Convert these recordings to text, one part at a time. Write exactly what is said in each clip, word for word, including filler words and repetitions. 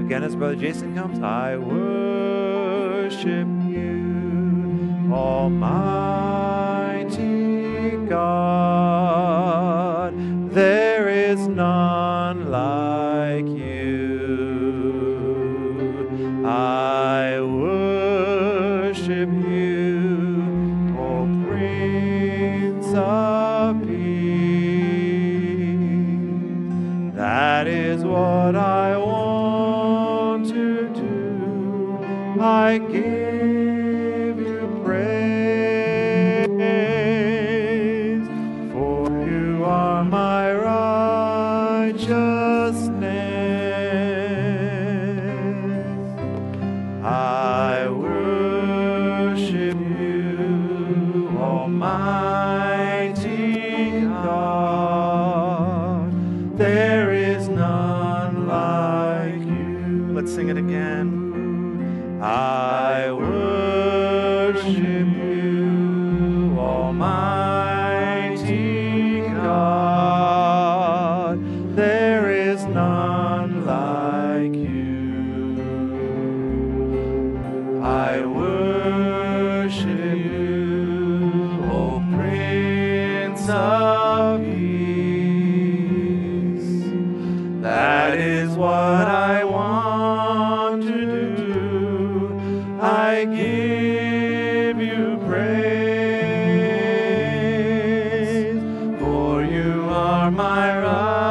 again as Brother Jason comes. I worship you, Almighty God. There is none like you. I worship you, O Prince of Peace. That is what I want to do. I give you praise, for you are my righteousness. I worship you, Almighty God. There is none like you. Let's sing it again. I worship you, Almighty God. There is none like you. I worship you, O Prince of Peace. That is what I want to do. I give you praise, for you are my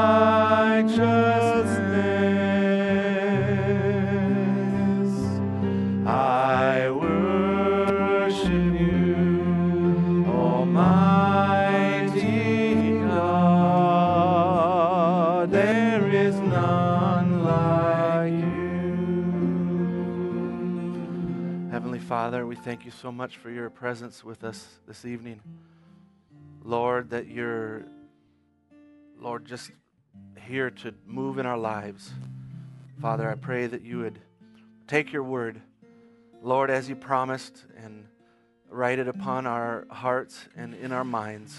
righteousness. I worship you, Almighty God. There is none like you. Heavenly Father, we thank you so much for your presence with us this evening. Lord, that you're, Lord, just here to move in our lives. Father, I pray that you would take your word, Lord, as you promised, and write it upon our hearts and in our minds,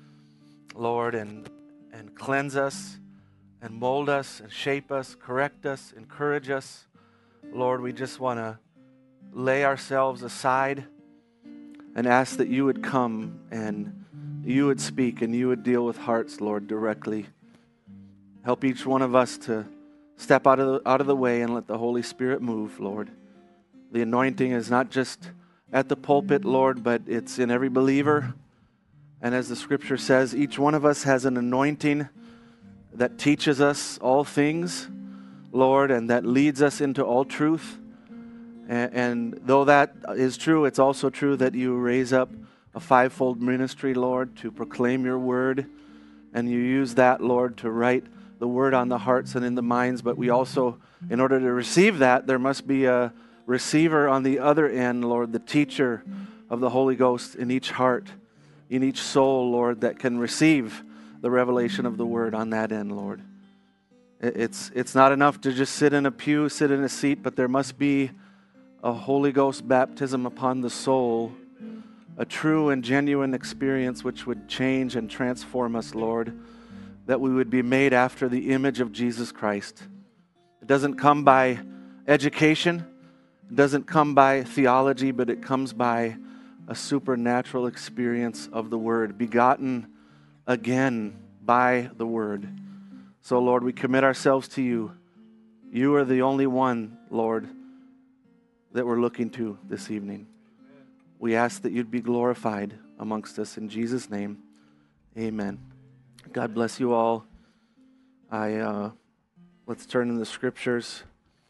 Lord, and, and cleanse us and mold us and shape us, correct us, encourage us. Lord, we just want to lay ourselves aside and ask that you would come and you would speak and you would deal with hearts, Lord, directly. Help each one of us to step out of the, out of the way and let the Holy Spirit move, Lord. The anointing is not just at the pulpit, Lord, but it's in every believer. And as the scripture says, each one of us has an anointing that teaches us all things, Lord, and that leads us into all truth. And, and though that is true, it's also true that you raise up a fivefold ministry, Lord, to proclaim your word. And you use that, Lord, to write the word on the hearts and in the minds. But we also, in order to receive that, there must be a receiver on the other end, Lord, the teacher of the Holy Ghost in each heart, in each soul, Lord, that can receive the revelation of the word on that end, Lord. It's, it's not enough to just sit in a pew, sit in a seat, but there must be a Holy Ghost baptism upon the soul, a true and genuine experience which would change and transform us, Lord, that we would be made after the image of Jesus Christ. It doesn't come by education, it doesn't come by theology, but it comes by a supernatural experience of the Word, begotten again by the Word. So, Lord, we commit ourselves to you. You are the only one, Lord, that we're looking to this evening. We ask that you'd be glorified amongst us. In Jesus' name, amen. God bless you all. I uh, let's turn in the scriptures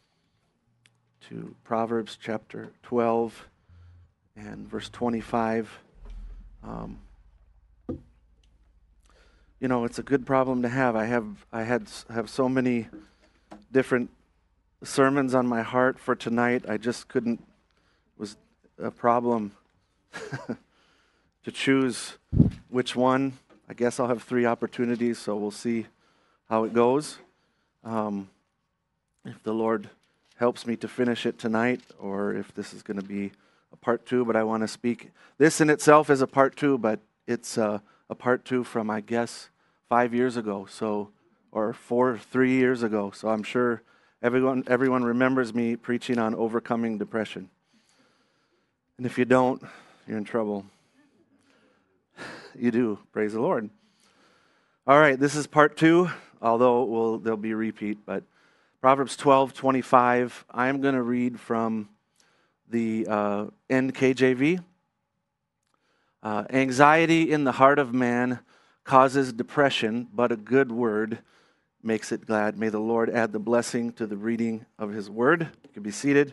to Proverbs chapter twelve and verse twenty-five. Um, you know, it's a good problem to have. I have I had have so many different sermons on my heart for tonight. I just couldn't. It was a problem to choose which one. I guess I'll have three opportunities, so we'll see how it goes. Um, if the Lord helps me to finish it tonight, or if this is going to be a part two, but I want to speak. This in itself is a part two, but it's uh, a part two from, I guess, five years ago, so or four, three years ago. So I'm sure Everyone, everyone remembers me preaching on overcoming depression. And if you don't, you're in trouble. You do. Praise the Lord. All right, this is part two, although we'll, there'll be a repeat. But Proverbs twelve twenty-five, I'm going to read from the uh, N K J V. Uh, Anxiety in the heart of man causes depression, but a good word makes it glad. May the Lord add the blessing to the reading of his word. You can be seated.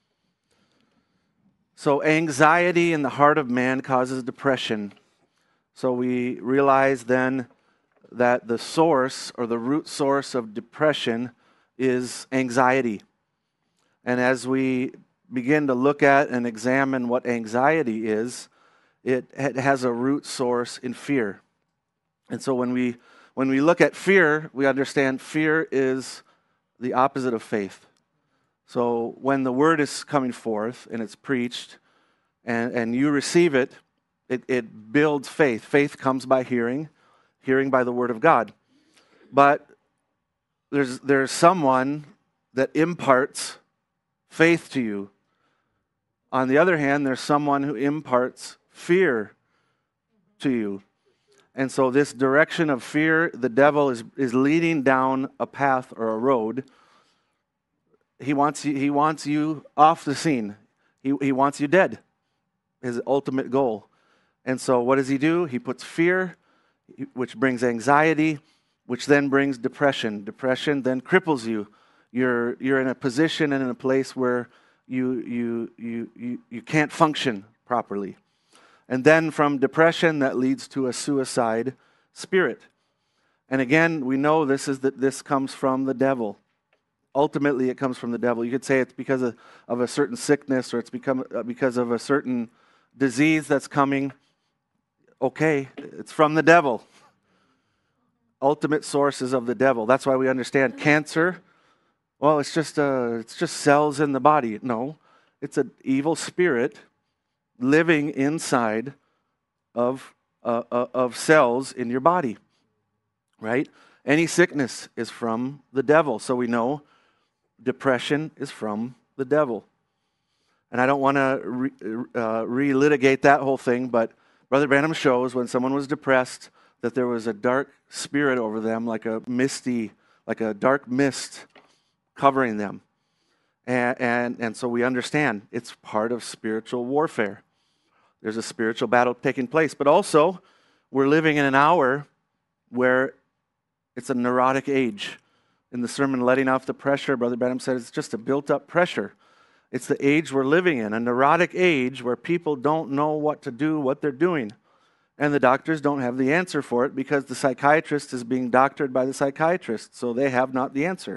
So anxiety in the heart of man causes depression. So we realize then that the source or the root source of depression is anxiety. And as we begin to look at and examine what anxiety is, it has a root source in fear. And so when we when we look at fear, we understand fear is the opposite of faith. So when the word is coming forth and it's preached and, and you receive it, it, it builds faith. Faith comes by hearing, hearing by the word of God. But there's there's someone that imparts faith to you. On the other hand, there's someone who imparts fear to you. And so this direction of fear, the devil is, is leading down a path or a road. He wants you, he wants you off the scene. He, he wants you dead, his ultimate goal. And so what does he do? He puts fear, which brings anxiety, which then brings depression. Depression then cripples you. You're, you're in a position and in a place where you, you, you, you, you can't function properly. And then from depression, that leads to a suicide spirit. And again, we know this is that this comes from the devil. Ultimately, it comes from the devil. You could say it's because of, of a certain sickness, or it's become uh, because of a certain disease that's coming. Okay, it's from the devil. Ultimate sources of the devil. That's why we understand cancer. Well, it's just uh, it's just cells in the body. No, it's an evil spirit living inside of, uh, uh, of cells in your body, right? Any sickness is from the devil. So we know depression is from the devil. And I don't want to re, uh, relitigate that whole thing, but Brother Branham shows when someone was depressed that there was a dark spirit over them, like a misty, like a dark mist covering them. And, and, and so we understand it's part of spiritual warfare. There's a spiritual battle taking place. But also, we're living in an hour where it's a neurotic age. In the sermon, Letting Off the Pressure, Brother Branham said it's just a built-up pressure. It's the age we're living in, a neurotic age where people don't know what to do, what they're doing. And the doctors don't have the answer for it because the psychiatrist is being doctored by the psychiatrist, so they have not the answer.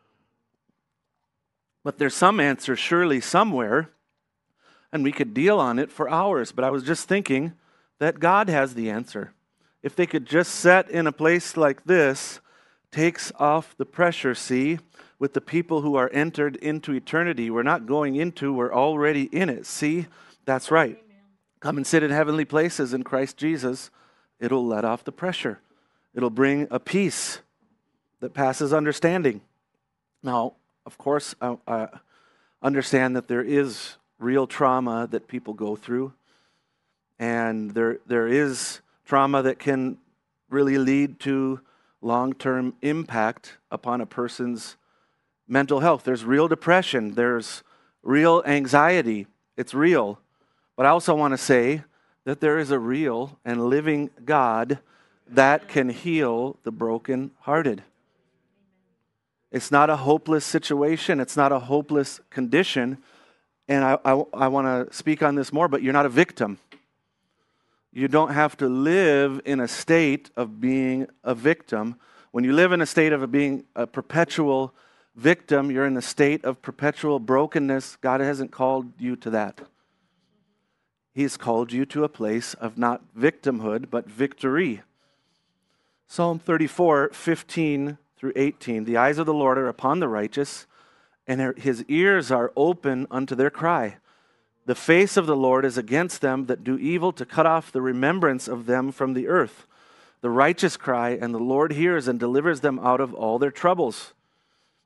But there's some answer surely somewhere, and we could deal on it for hours. But I was just thinking that God has the answer. If they could just set in a place like this, takes off the pressure, see, with the people who are entered into eternity. We're not going into, we're already in it. See, that's right. Amen. Come and sit in heavenly places in Christ Jesus. It'll let off the pressure. It'll bring a peace that passes understanding. Now, of course, I, I understand that there is real trauma that people go through, and there there is trauma that can really lead to long-term impact upon a person's mental health. There's real depression, there's real anxiety, it's real. But I also want to say that there is a real and living God that can heal the brokenhearted. It's not a hopeless situation, it's not a hopeless condition. And I, I, I want to speak on this more, but you're not a victim. You don't have to live in a state of being a victim. When you live in a state of being a perpetual victim, you're in a state of perpetual brokenness. God hasn't called you to that. He's called you to a place of not victimhood, but victory. Psalm thirty-four, fifteen through eighteen. The eyes of the Lord are upon the righteous, and his ears are open unto their cry. The face of the Lord is against them that do evil, to cut off the remembrance of them from the earth. The righteous cry, and the Lord hears and delivers them out of all their troubles.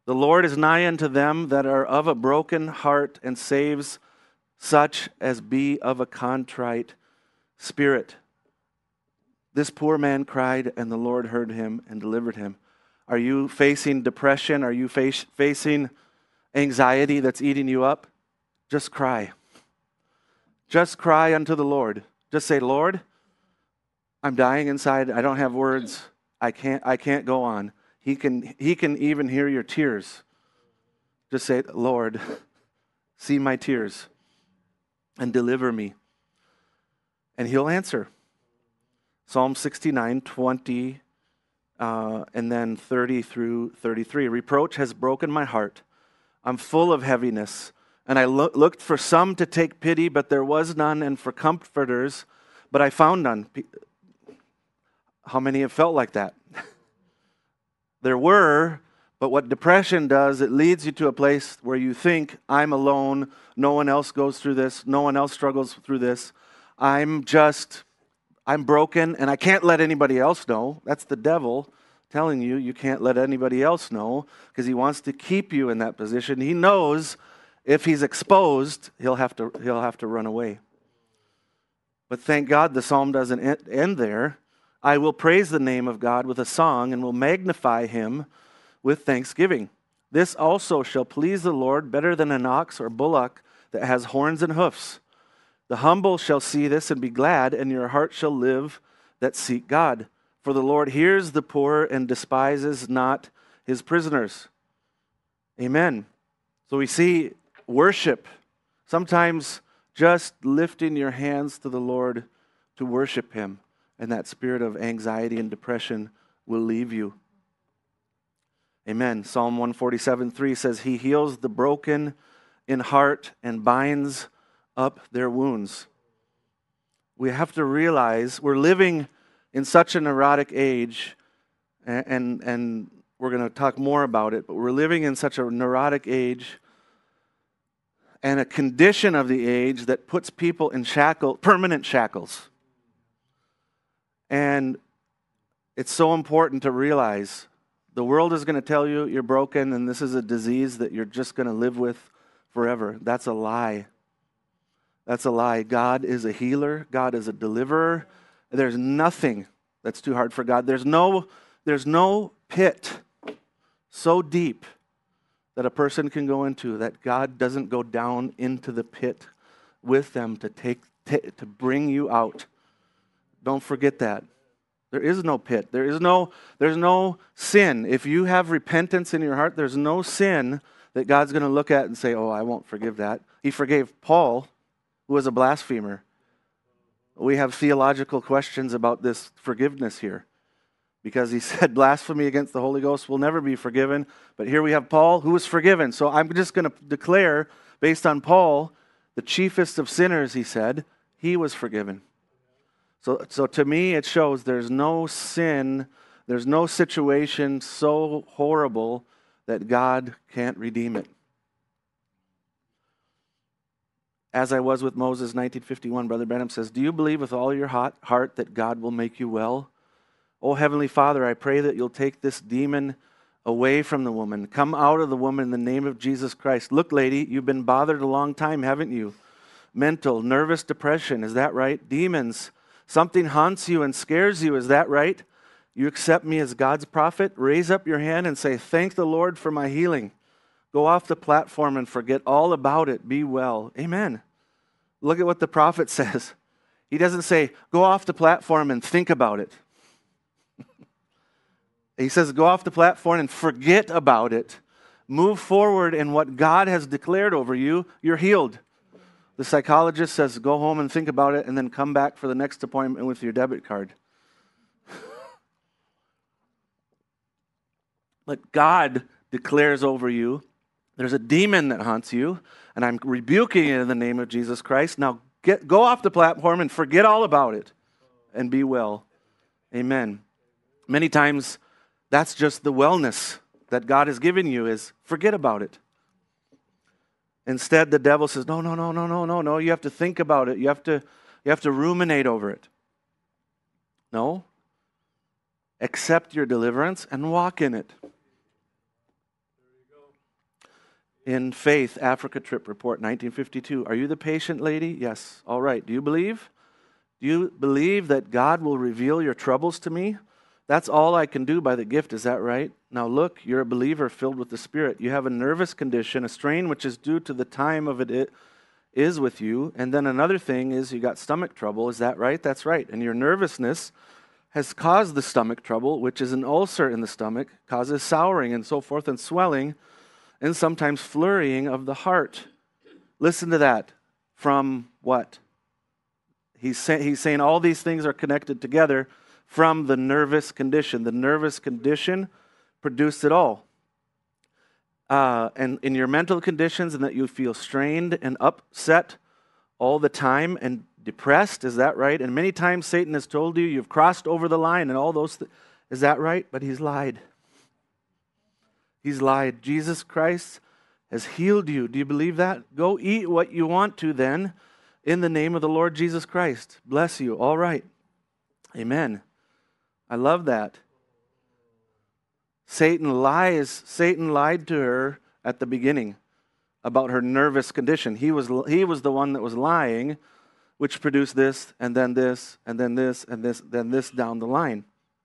The Lord is nigh unto them that are of a broken heart, and saves such as be of a contrite spirit. This poor man cried, and the Lord heard him and delivered him. Are you facing depression? Are you face, facing anxiety that's eating you up? Just cry. Just cry unto the Lord. Just say, Lord, I'm dying inside. I don't have words. I can't, I can't go on. He can, he can even hear your tears. Just say, Lord, see my tears and deliver me. And he'll answer. Psalm sixty-nine, twenty, uh, and then thirty through thirty-three. Reproach has broken my heart. I'm full of heaviness. And I lo- looked for some to take pity, but there was none, and for comforters, but I found none. How many have felt like that? There were, but what depression does, it leads you to a place where you think, I'm alone, no one else goes through this, no one else struggles through this. I'm just, I'm broken, and I can't let anybody else know. That's the devil telling you you can't let anybody else know, because he wants to keep you in that position. He knows if he's exposed, he'll have to, he'll have to run away. But thank God the psalm doesn't end there. I will praise the name of God with a song, and will magnify him with thanksgiving. This also shall please the Lord better than an ox or bullock that has horns and hoofs. The humble shall see this and be glad, and your heart shall live that seek God. For the Lord hears the poor and despises not his prisoners. Amen. So we see worship. Sometimes just lifting your hands to the Lord to worship him, and that spirit of anxiety and depression will leave you. Amen. Psalm one forty-seven, three says, he heals the broken in heart and binds up their wounds. We have to realize we're living in such a neurotic age, and, and, and we're going to talk more about it, but we're living in such a neurotic age and a condition of the age that puts people in shackle, permanent shackles. And it's so important to realize the world is going to tell you you're broken and this is a disease that you're just going to live with forever. That's a lie. That's a lie. God is a healer. God is a deliverer. There's nothing that's too hard for God. There's no, there's no pit so deep that a person can go into that God doesn't go down into the pit with them to take t- to bring you out. Don't forget that. There is no pit. There is no, there's no sin. If you have repentance in your heart, there's no sin that God's going to look at and say, oh, I won't forgive that. He forgave Paul, who was a blasphemer. We have theological questions about this forgiveness here, because he said blasphemy against the Holy Ghost will never be forgiven. But here we have Paul, who was forgiven. So I'm just going to declare, based on Paul, the chiefest of sinners, he said, he was forgiven. So, so to me, it shows there's no sin, there's no situation so horrible that God can't redeem it. As I was with Moses, nineteen fifty-one, Brother Branham says, do you believe with all your heart that God will make you well? Oh, Heavenly Father, I pray that you'll take this demon away from the woman. Come out of the woman in the name of Jesus Christ. Look, lady, you've been bothered a long time, haven't you? Mental, nervous depression, is that right? Demons, something haunts you and scares you, is that right? You accept me as God's prophet? Raise up your hand and say, thank the Lord for my healing. Go off the platform and forget all about it. Be well. Amen. Look at what the prophet says. He doesn't say, go off the platform and think about it. He says, go off the platform and forget about it. Move forward in what God has declared over you. You're healed. The psychologist says, go home and think about it and then come back for the next appointment with your debit card. But God declares over you, there's a demon that haunts you, and I'm rebuking it in the name of Jesus Christ. Now get, go off the platform and forget all about it and be well. Amen. Many times, that's just the wellness that God has given you, is forget about it. Instead, the devil says, no, no, no, no, no, no, no. You have to think about it. You have to, you have to ruminate over it. No. Accept your deliverance and walk in it. in Faith, Africa Trip Report, nineteen fifty-two. Are you the patient lady? Yes. All right. Do you believe? Do you believe that God will reveal your troubles to me? That's all I can do by the gift. Is that right? Now look, you're a believer filled with the Spirit. You have a nervous condition, a strain which is due to the time of it, it is with you. And then another thing is you got stomach trouble. Is that right? That's right. And your nervousness has caused the stomach trouble, which is an ulcer in the stomach, causes souring and so forth, and swelling, and sometimes flurrying of the heart. Listen to that. From what? He's, say, he's saying all these things are connected together from the nervous condition. The nervous condition produced it all. Uh, and in your mental conditions, and that you feel strained and upset all the time and depressed, is that right? And many times Satan has told you you've crossed over the line and all those things. Is that right? But he's lied. He's lied. Jesus Christ has healed you. Do you believe that? Go eat what you want to then in the name of the Lord Jesus Christ. Bless you. All right. Amen. I love that. Satan lies. Satan lied to her at the beginning about her nervous condition. He was, he was the one that was lying, which produced this, and then this, and then this, and this, then this down the line.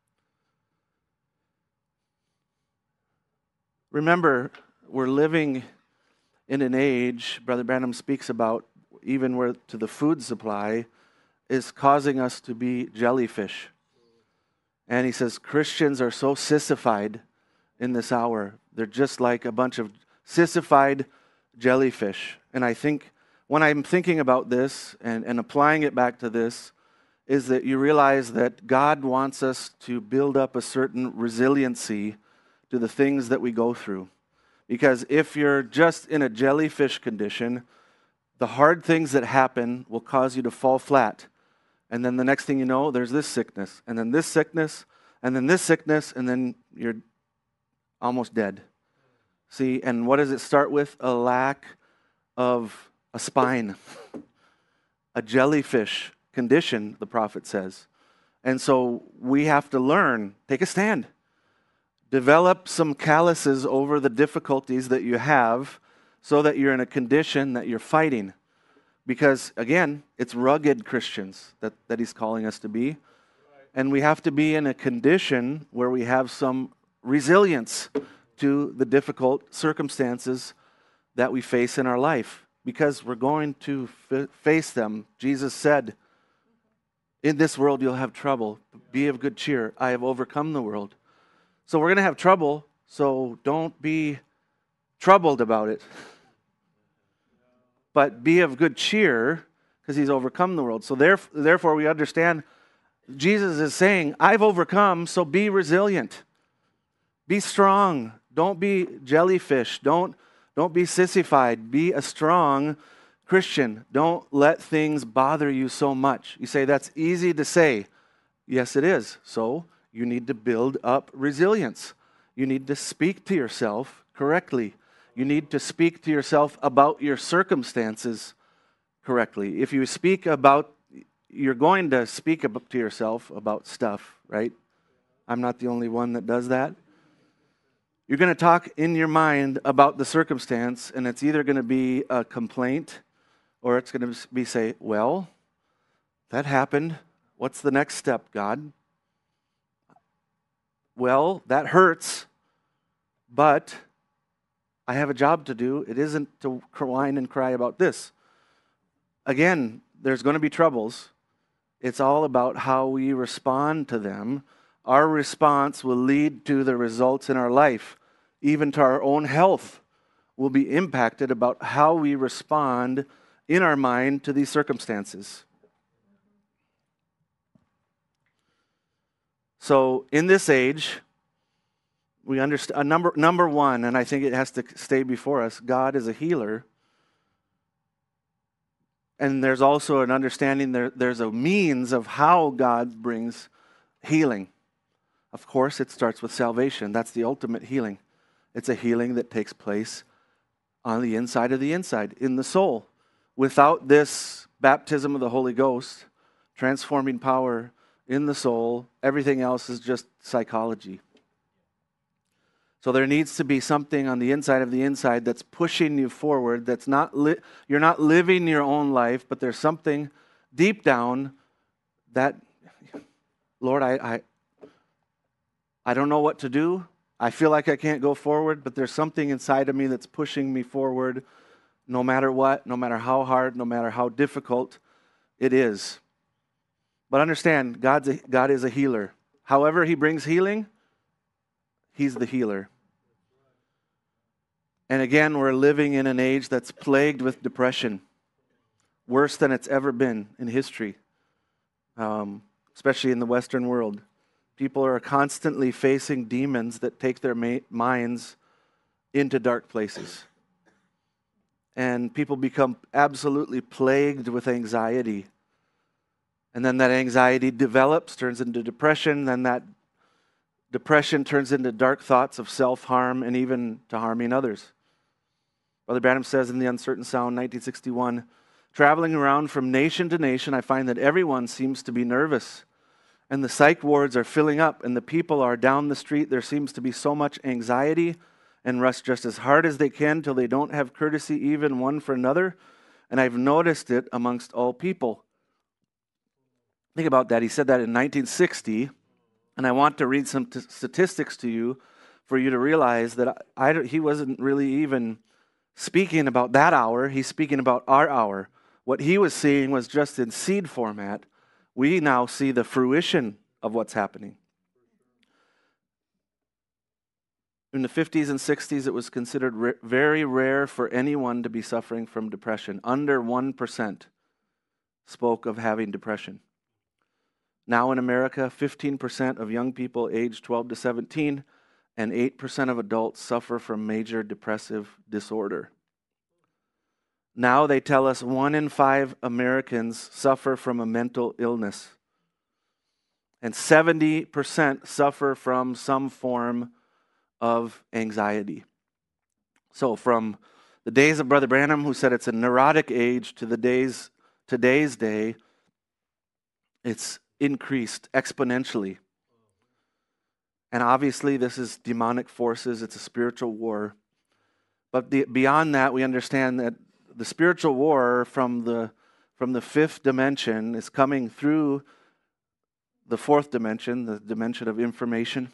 Remember, we're living in an age, Brother Branham speaks about, even where to the food supply is causing us to be jellyfish. And he says Christians are so sissified in this hour. They're just like a bunch of sissified jellyfish. And I think when I'm thinking about this and, and applying it back to this, is that you realize that God wants us to build up a certain resiliency to the things that we go through. Because if you're just in a jellyfish condition, the hard things that happen will cause you to fall flat. And then the next thing you know, there's this sickness, and then this sickness, and then this sickness, and then you're almost dead. See, and what does it start with? A lack of a spine. A jellyfish condition, the prophet says. And so we have to learn, take a stand. Develop some calluses over the difficulties that you have so that you're in a condition that you're fighting. Because, again, it's rugged Christians that, that he's calling us to be. And we have to be in a condition where we have some resilience to the difficult circumstances that we face in our life. Because we're going to f- face them. Jesus said, in this world you'll have trouble. Be of good cheer. I have overcome the world. So we're going to have trouble, so don't be troubled about it. But be of good cheer, because he's overcome the world. So therefore we understand Jesus is saying, I've overcome, so be resilient. Be strong. Don't be jellyfish. Don't, don't be sissified. Be a strong Christian. Don't let things bother you so much. You say, that's easy to say. Yes, it is. So you need to build up resilience. You need to speak to yourself correctly. You need to speak to yourself about your circumstances correctly. If you speak about, you're going to speak to yourself about stuff, right? I'm not the only one that does that. You're going to talk in your mind about the circumstance, and it's either going to be a complaint or it's going to be say, well, that happened. What's the next step, God? Well, that hurts, but I have a job to do. It isn't to whine and cry about this. Again, there's going to be troubles. It's all about how we respond to them. Our response will lead to the results in our life. Even to our own health will be impacted about how we respond in our mind to these circumstances. So in this age, we understand, uh, number, number one, and I think it has to stay before us, God is a healer. And there's also an understanding, there, there's a means of how God brings healing. Of course, it starts with salvation. That's the ultimate healing. It's a healing that takes place on the inside of the inside, in the soul. Without this baptism of the Holy Ghost, transforming power in the soul, everything else is just psychology. So there needs to be something on the inside of the inside that's pushing you forward. That's not li- you're not living your own life, but there's something deep down that, Lord, I, I I don't know what to do. I feel like I can't go forward, but there's something inside of me that's pushing me forward, no matter what, no matter how hard, no matter how difficult it is. But understand, God's a, God is a healer. However He brings healing, He's the healer. And again, we're living in an age that's plagued with depression, worse than it's ever been in history, um, especially in the Western world. People are constantly facing demons that take their ma- minds into dark places. And people become absolutely plagued with anxiety. And then that anxiety develops, turns into depression. Then that depression turns into dark thoughts of self-harm and even to harming others. Brother Branham says in The Uncertain Sound, nineteen sixty-one, traveling around from nation to nation, I find that everyone seems to be nervous. And the psych wards are filling up, and the people are down the street. There seems to be so much anxiety and rush just as hard as they can till they don't have courtesy even one for another. And I've noticed it amongst all people. Think about that. He said that in nineteen sixty, and I want to read some t- statistics to you for you to realize that I, I, he wasn't really even speaking about that hour. He's speaking about our hour. What he was seeing was just in seed format. We now see the fruition of what's happening. In the fifties and sixties, it was considered ra- very rare for anyone to be suffering from depression. Under one percent spoke of having depression. Now in America, fifteen percent of young people aged twelve to seventeen and eight percent of adults suffer from major depressive disorder. Now they tell us one in five Americans suffer from a mental illness. And seventy percent suffer from some form of anxiety. So from the days of Brother Branham, who said it's a neurotic age, to the days today's day, it's increased exponentially. And obviously this is demonic forces, it's a spiritual war. But the, beyond that, we understand that the spiritual war from the from the fifth dimension is coming through the fourth dimension, the dimension of information,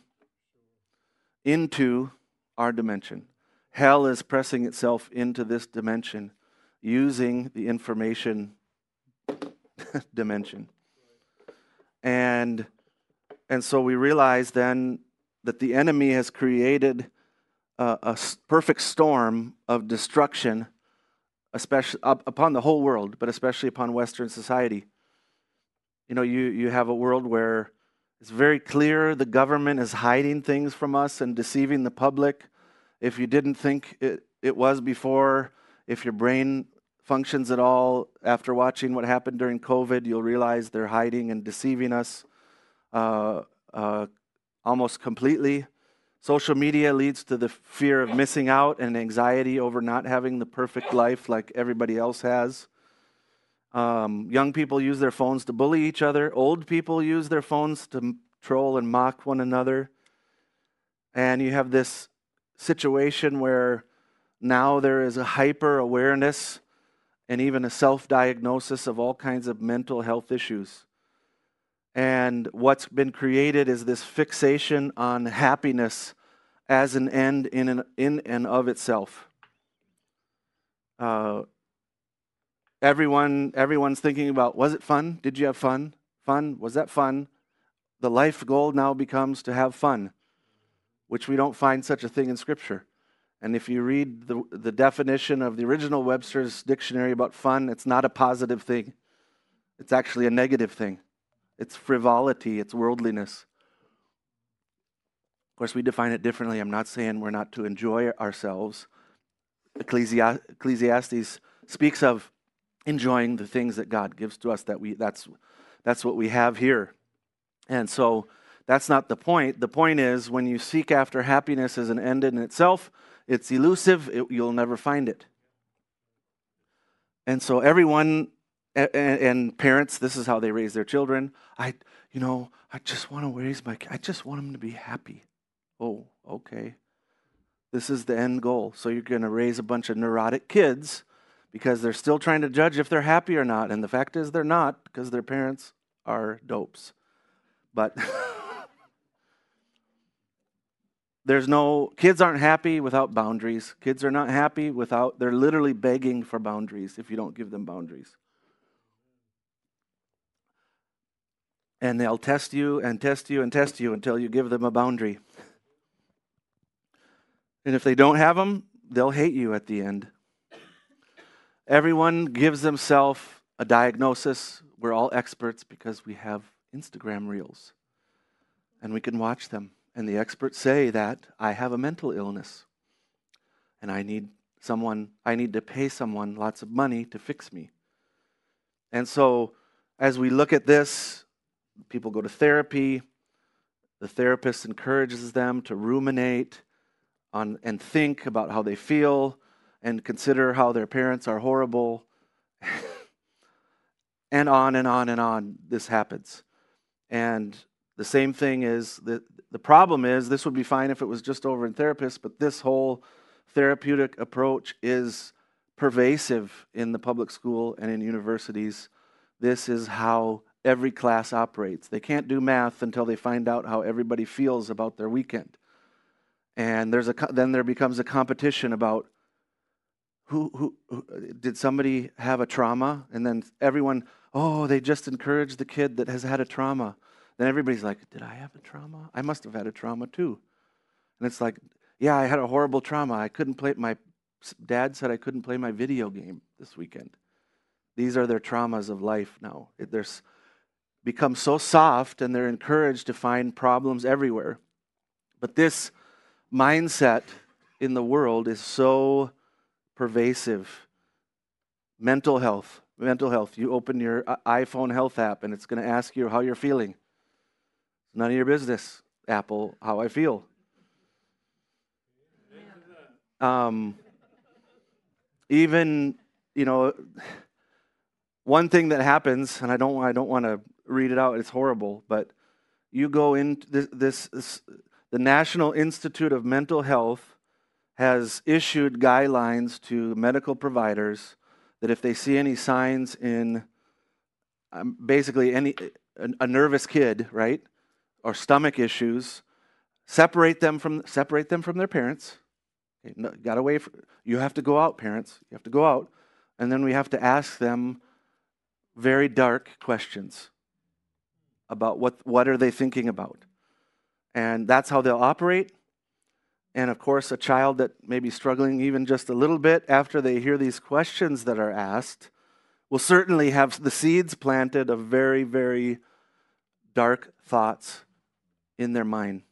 into our dimension. Hell is pressing itself into this dimension using the information dimension. And, and so we realize then that the enemy has created a, a perfect storm of destruction, especially up, upon the whole world, but especially upon Western society. You know, you, you have a world where it's very clear the government is hiding things from us and deceiving the public. If you didn't think it, it was before, if your brain functions at all after watching what happened during COVID, you'll realize they're hiding and deceiving us uh, uh, almost completely. Social media leads to the fear of missing out and anxiety over not having the perfect life like everybody else has. Um, young people use their phones to bully each other. Old people use their phones to troll and mock one another. And you have this situation where now there is a hyper awareness and even a self-diagnosis of all kinds of mental health issues. And what's been created is this fixation on happiness as an end in and, in and of itself. Uh, everyone, everyone's thinking about, was it fun? Did you have fun? Fun? Was that fun? The life goal now becomes to have fun, which we don't find such a thing in Scripture. And if you read the, the definition of the original Webster's dictionary about fun, it's not a positive thing. It's actually a negative thing. It's frivolity, it's worldliness. Of course, we define it differently. I'm not saying we're not to enjoy ourselves. Ecclesi- Ecclesiastes speaks of enjoying the things that God gives to us. That we that's that's what we have here. And so that's not the point. The point is, when you seek after happiness as an end in itself, it's elusive. It, you'll never find it. And so everyone and, and parents, this is how they raise their children. I, you know, I just want to raise my. I just want them to be happy. Oh, okay. This is the end goal. So you're going to raise a bunch of neurotic kids because they're still trying to judge if they're happy or not. And the fact is they're not, because their parents are dopes. But there's no, kids aren't happy without boundaries. Kids are not happy without, they're literally begging for boundaries if you don't give them boundaries. And they'll test you and test you and test you until you give them a boundary. And if they don't have them, they'll hate you at the end. Everyone gives themselves a diagnosis. We're all experts because we have Instagram reels. And we can watch them. And the experts say that I have a mental illness. And I need someone, I need to pay someone lots of money to fix me. And so as we look at this, people go to therapy. The therapist encourages them to ruminate on and think about how they feel and consider how their parents are horrible. And on and on and on this happens. And the same thing is, that the problem is, this would be fine if it was just over in therapists, but this whole therapeutic approach is pervasive in the public school and in universities. This is how every class operates. They can't do math until they find out how everybody feels about their weekend. And there's a then there becomes a competition about who, who, who did somebody have a trauma, and then everyone, oh, they just encouraged the kid that has had a trauma. Then everybody's like, did I have a trauma? I must have had a trauma too. And it's like, yeah, I had a horrible trauma. I couldn't play, my dad said I couldn't play my video game this weekend. These are their traumas of life now. They're become so soft, and they're encouraged to find problems everywhere. But this mindset in the world is so pervasive. Mental health, mental health. You open your iPhone health app, and it's going to ask you how you're feeling. None of your business, Apple, how I feel. Um, even, you know, one thing that happens, and I don't, I don't want to read it out, it's horrible, but you go into this, this, this, the National Institute of Mental Health has issued guidelines to medical providers that if they see any signs in um, basically any a, a nervous kid, right, or stomach issues, separate them from separate them from their parents. Okay, no, got away from, you have to go out, parents. You have to go out, and then we have to ask them very dark questions about what what are they thinking about, and that's how they'll operate. And of course, a child that may be struggling even just a little bit after they hear these questions that are asked will certainly have the seeds planted of very, very dark thoughts in their mind.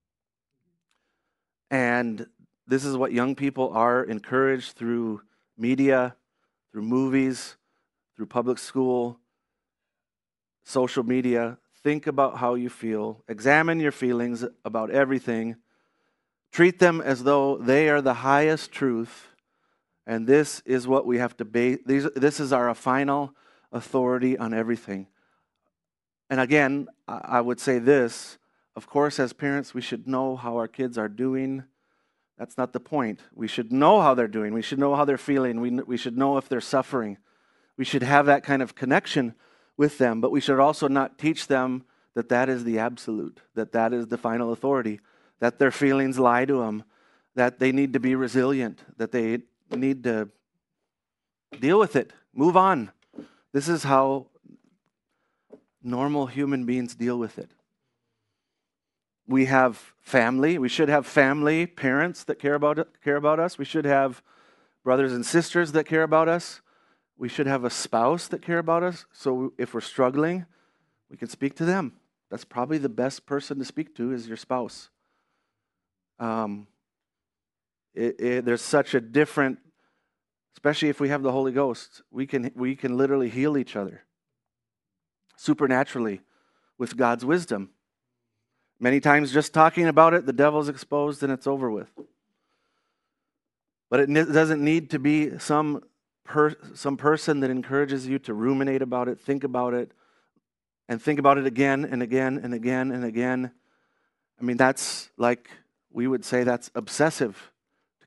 And this is what young people are encouraged through media, through movies, through public school, social media. Think about how you feel. Examine your feelings about everything. Treat them as though they are the highest truth. And this is what we have to base. These, this is our final authority on everything. And again, I would say this. Of course, as parents, we should know how our kids are doing. That's not the point. We should know how they're doing. We should know how they're feeling. We, we should know if they're suffering. We should have that kind of connection with them. But we should also not teach them that that is the absolute, that that is the final authority, that their feelings lie to them, that they need to be resilient, that they need to deal with it, move on. This is how normal human beings deal with it. We have family. We should have family, parents that care about it, care about us. We should have brothers and sisters that care about us. We should have a spouse that care about us. So if we're struggling, we can speak to them. That's probably the best person to speak to is your spouse. Um, it, it, there's such a different, especially if we have the Holy Ghost, we can we can literally heal each other supernaturally with God's wisdom. Many times just talking about it, the devil's exposed and it's over with. But it doesn't need to be some per, some person that encourages you to ruminate about it, think about it, and think about it again and again and again and again. I mean, that's like, we would say that's obsessive.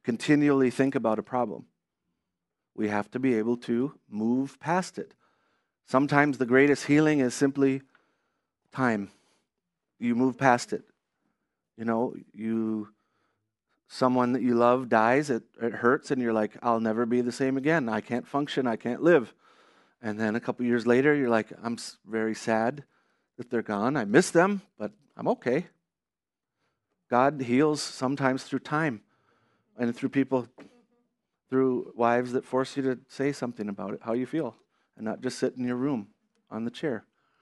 continually think about a problem. We have to be able to move past it. Sometimes the greatest healing is simply time. You move past it. You know, you someone that you love dies, it, it hurts, and you're like, I'll never be the same again. I can't function, I can't live. And then a couple years later, you're like, I'm very sad that they're gone. I miss them, but I'm okay. God heals sometimes through time and through people, through wives that force you to say something about it, how you feel, and not just sit in your room on the chair.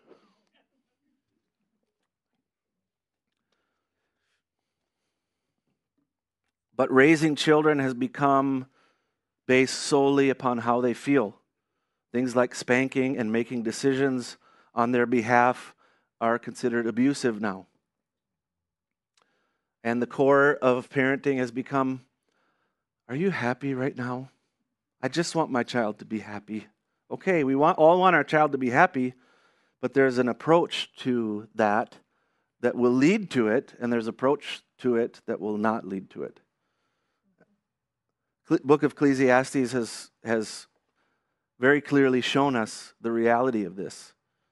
But raising children has become based solely upon how they feel. Things like spanking and making decisions on their behalf are considered abusive now. And the core of parenting has become, are you happy right now? I just want my child to be happy. Okay, we want, all want our child to be happy, but there's an approach to that that will lead to it, and there's an approach to it that will not lead to it. The book of Ecclesiastes has, has very clearly shown us the reality of this.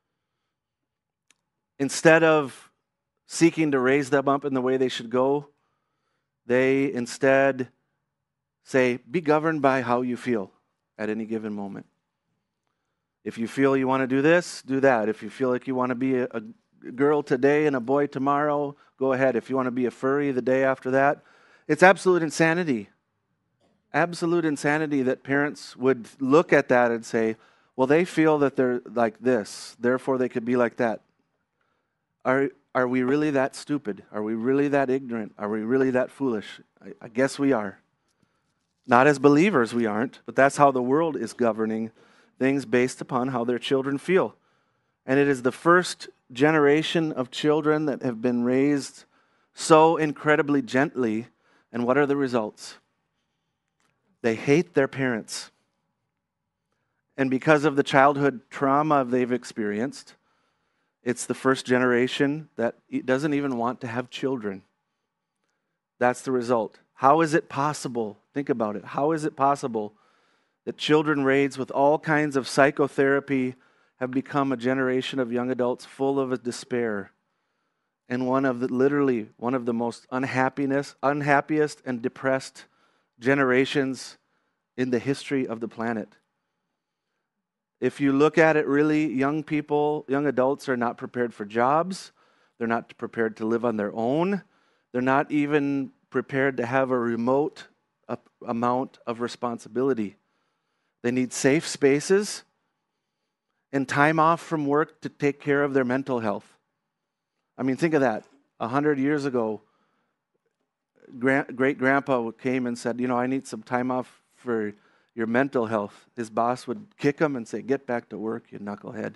Instead of seeking to raise them up in the way they should go, they instead say, be governed by how you feel at any given moment. If you feel you want to do this, do that. If you feel like you want to be a, a girl today and a boy tomorrow, go ahead. If you want to be a furry the day after that, it's absolute insanity. Absolute insanity that parents would look at that and say, well, they feel that they're like this, therefore they could be like that. Are are we really that stupid? Are we really that ignorant? Are we really that foolish? I, I guess we are. Not as believers we aren't, but that's how the world is governing things based upon how their children feel. And it is the first generation of children that have been raised so incredibly gently. And what are the results? They hate their parents. And because of the childhood trauma they've experienced, it's the first generation that doesn't even want to have children. That's the result. How is it possible? Think about it. How is it possible that children raised with all kinds of psychotherapy have become a generation of young adults full of despair, and one of the, literally one of the most unhappiness, unhappiest and depressed generations in the history of the planet? If you look at it really, young people, young adults are not prepared for jobs. They're not prepared to live on their own. They're not even prepared to have a remote amount of responsibility. They need safe spaces and time off from work to take care of their mental health. I mean, think of that. A hundred years ago, great-grandpa came and said, you know, I need some time off for your mental health. His boss would kick him and say, get back to work, you knucklehead.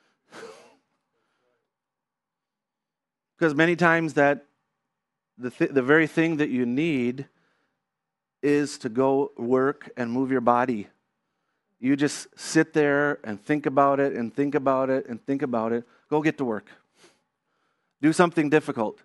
Because many times that the, th- the very thing that you need is to go work and move your body. You just sit there and think about it and think about it and think about it. Go get to work. Do something difficult.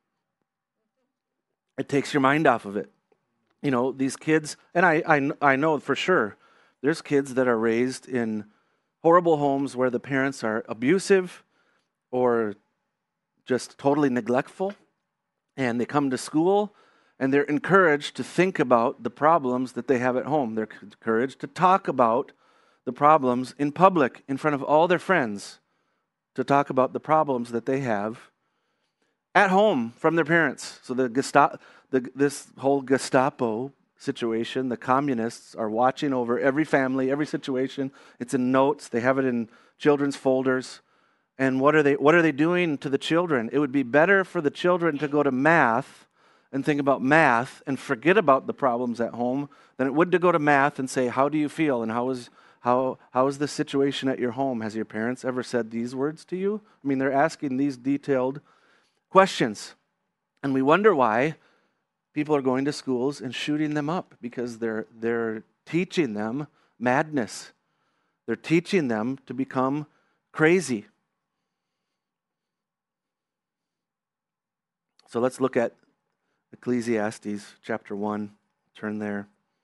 It takes your mind off of it. You know, these kids, and I, I, I know for sure, there's kids that are raised in horrible homes where the parents are abusive or just totally neglectful, and they come to school and they're encouraged to think about the problems that they have at home. They're encouraged to talk about the problems in public in front of all their friends, to talk about the problems that they have at home from their parents. So the Gestapo, the, this whole Gestapo situation, the communists are watching over every family, every situation. It's in notes. They have it in children's folders. And what are they what are they doing to the children? It would be better for the children to go to math and think about math and forget about the problems at home than it would to go to math and say, how do you feel? And how is how how is the situation at your home? Has your parents ever said these words to you? I mean, they're asking these detailed questions. And we wonder why people are going to schools and shooting them up, because they're they're teaching them madness. They're teaching them to become crazy. So let's look at Ecclesiastes chapter one, turn there.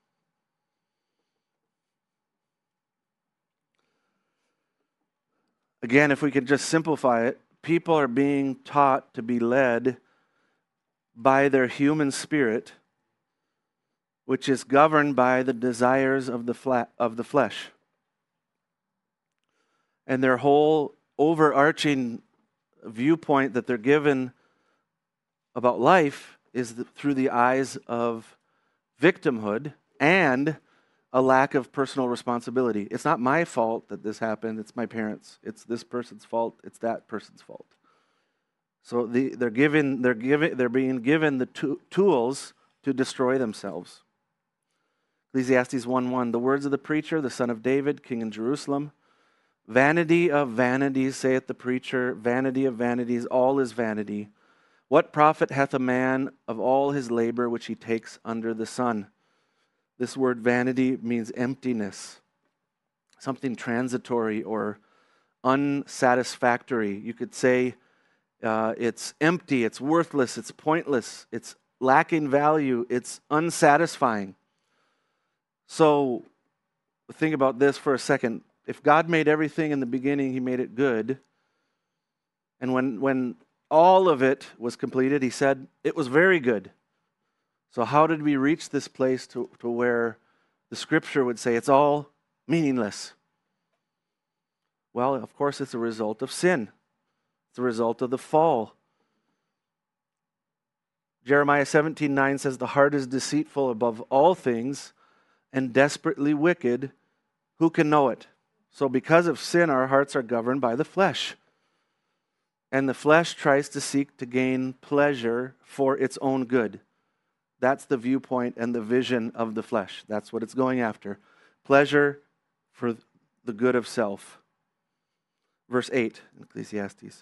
Again, if we could just simplify it, people are being taught to be led by their human spirit, which is governed by the desires of the fla- of the flesh. And their whole overarching viewpoint that they're given about life is the, through the eyes of victimhood and a lack of personal responsibility. It's not my fault that this happened, it's my parents'. It's this person's fault, it's that person's fault. So the, they're given, they're given, they're being given the to, tools to destroy themselves. Ecclesiastes one one, the words of the preacher, the son of David, king in Jerusalem. Vanity of vanities, saith the preacher, vanity of vanities, all is vanity. What profit hath a man of all his labor which he takes under the sun? This word vanity means emptiness, something transitory or unsatisfactory. You could say uh, it's empty, it's worthless, it's pointless, it's lacking value, it's unsatisfying. So think about this for a second. If God made everything in the beginning, He made it good. And when, when all of it was completed, He said, it was very good. So how did we reach this place to, to where the Scripture would say it's all meaningless? Well, of course, it's a result of sin. It's a result of the fall. Jeremiah seventeen nine says, the heart is deceitful above all things and desperately wicked. Who can know it? So because of sin, our hearts are governed by the flesh. And the flesh tries to seek to gain pleasure for its own good. That's the viewpoint and the vision of the flesh. That's what it's going after. Pleasure for the good of self. Verse eight in Ecclesiastes.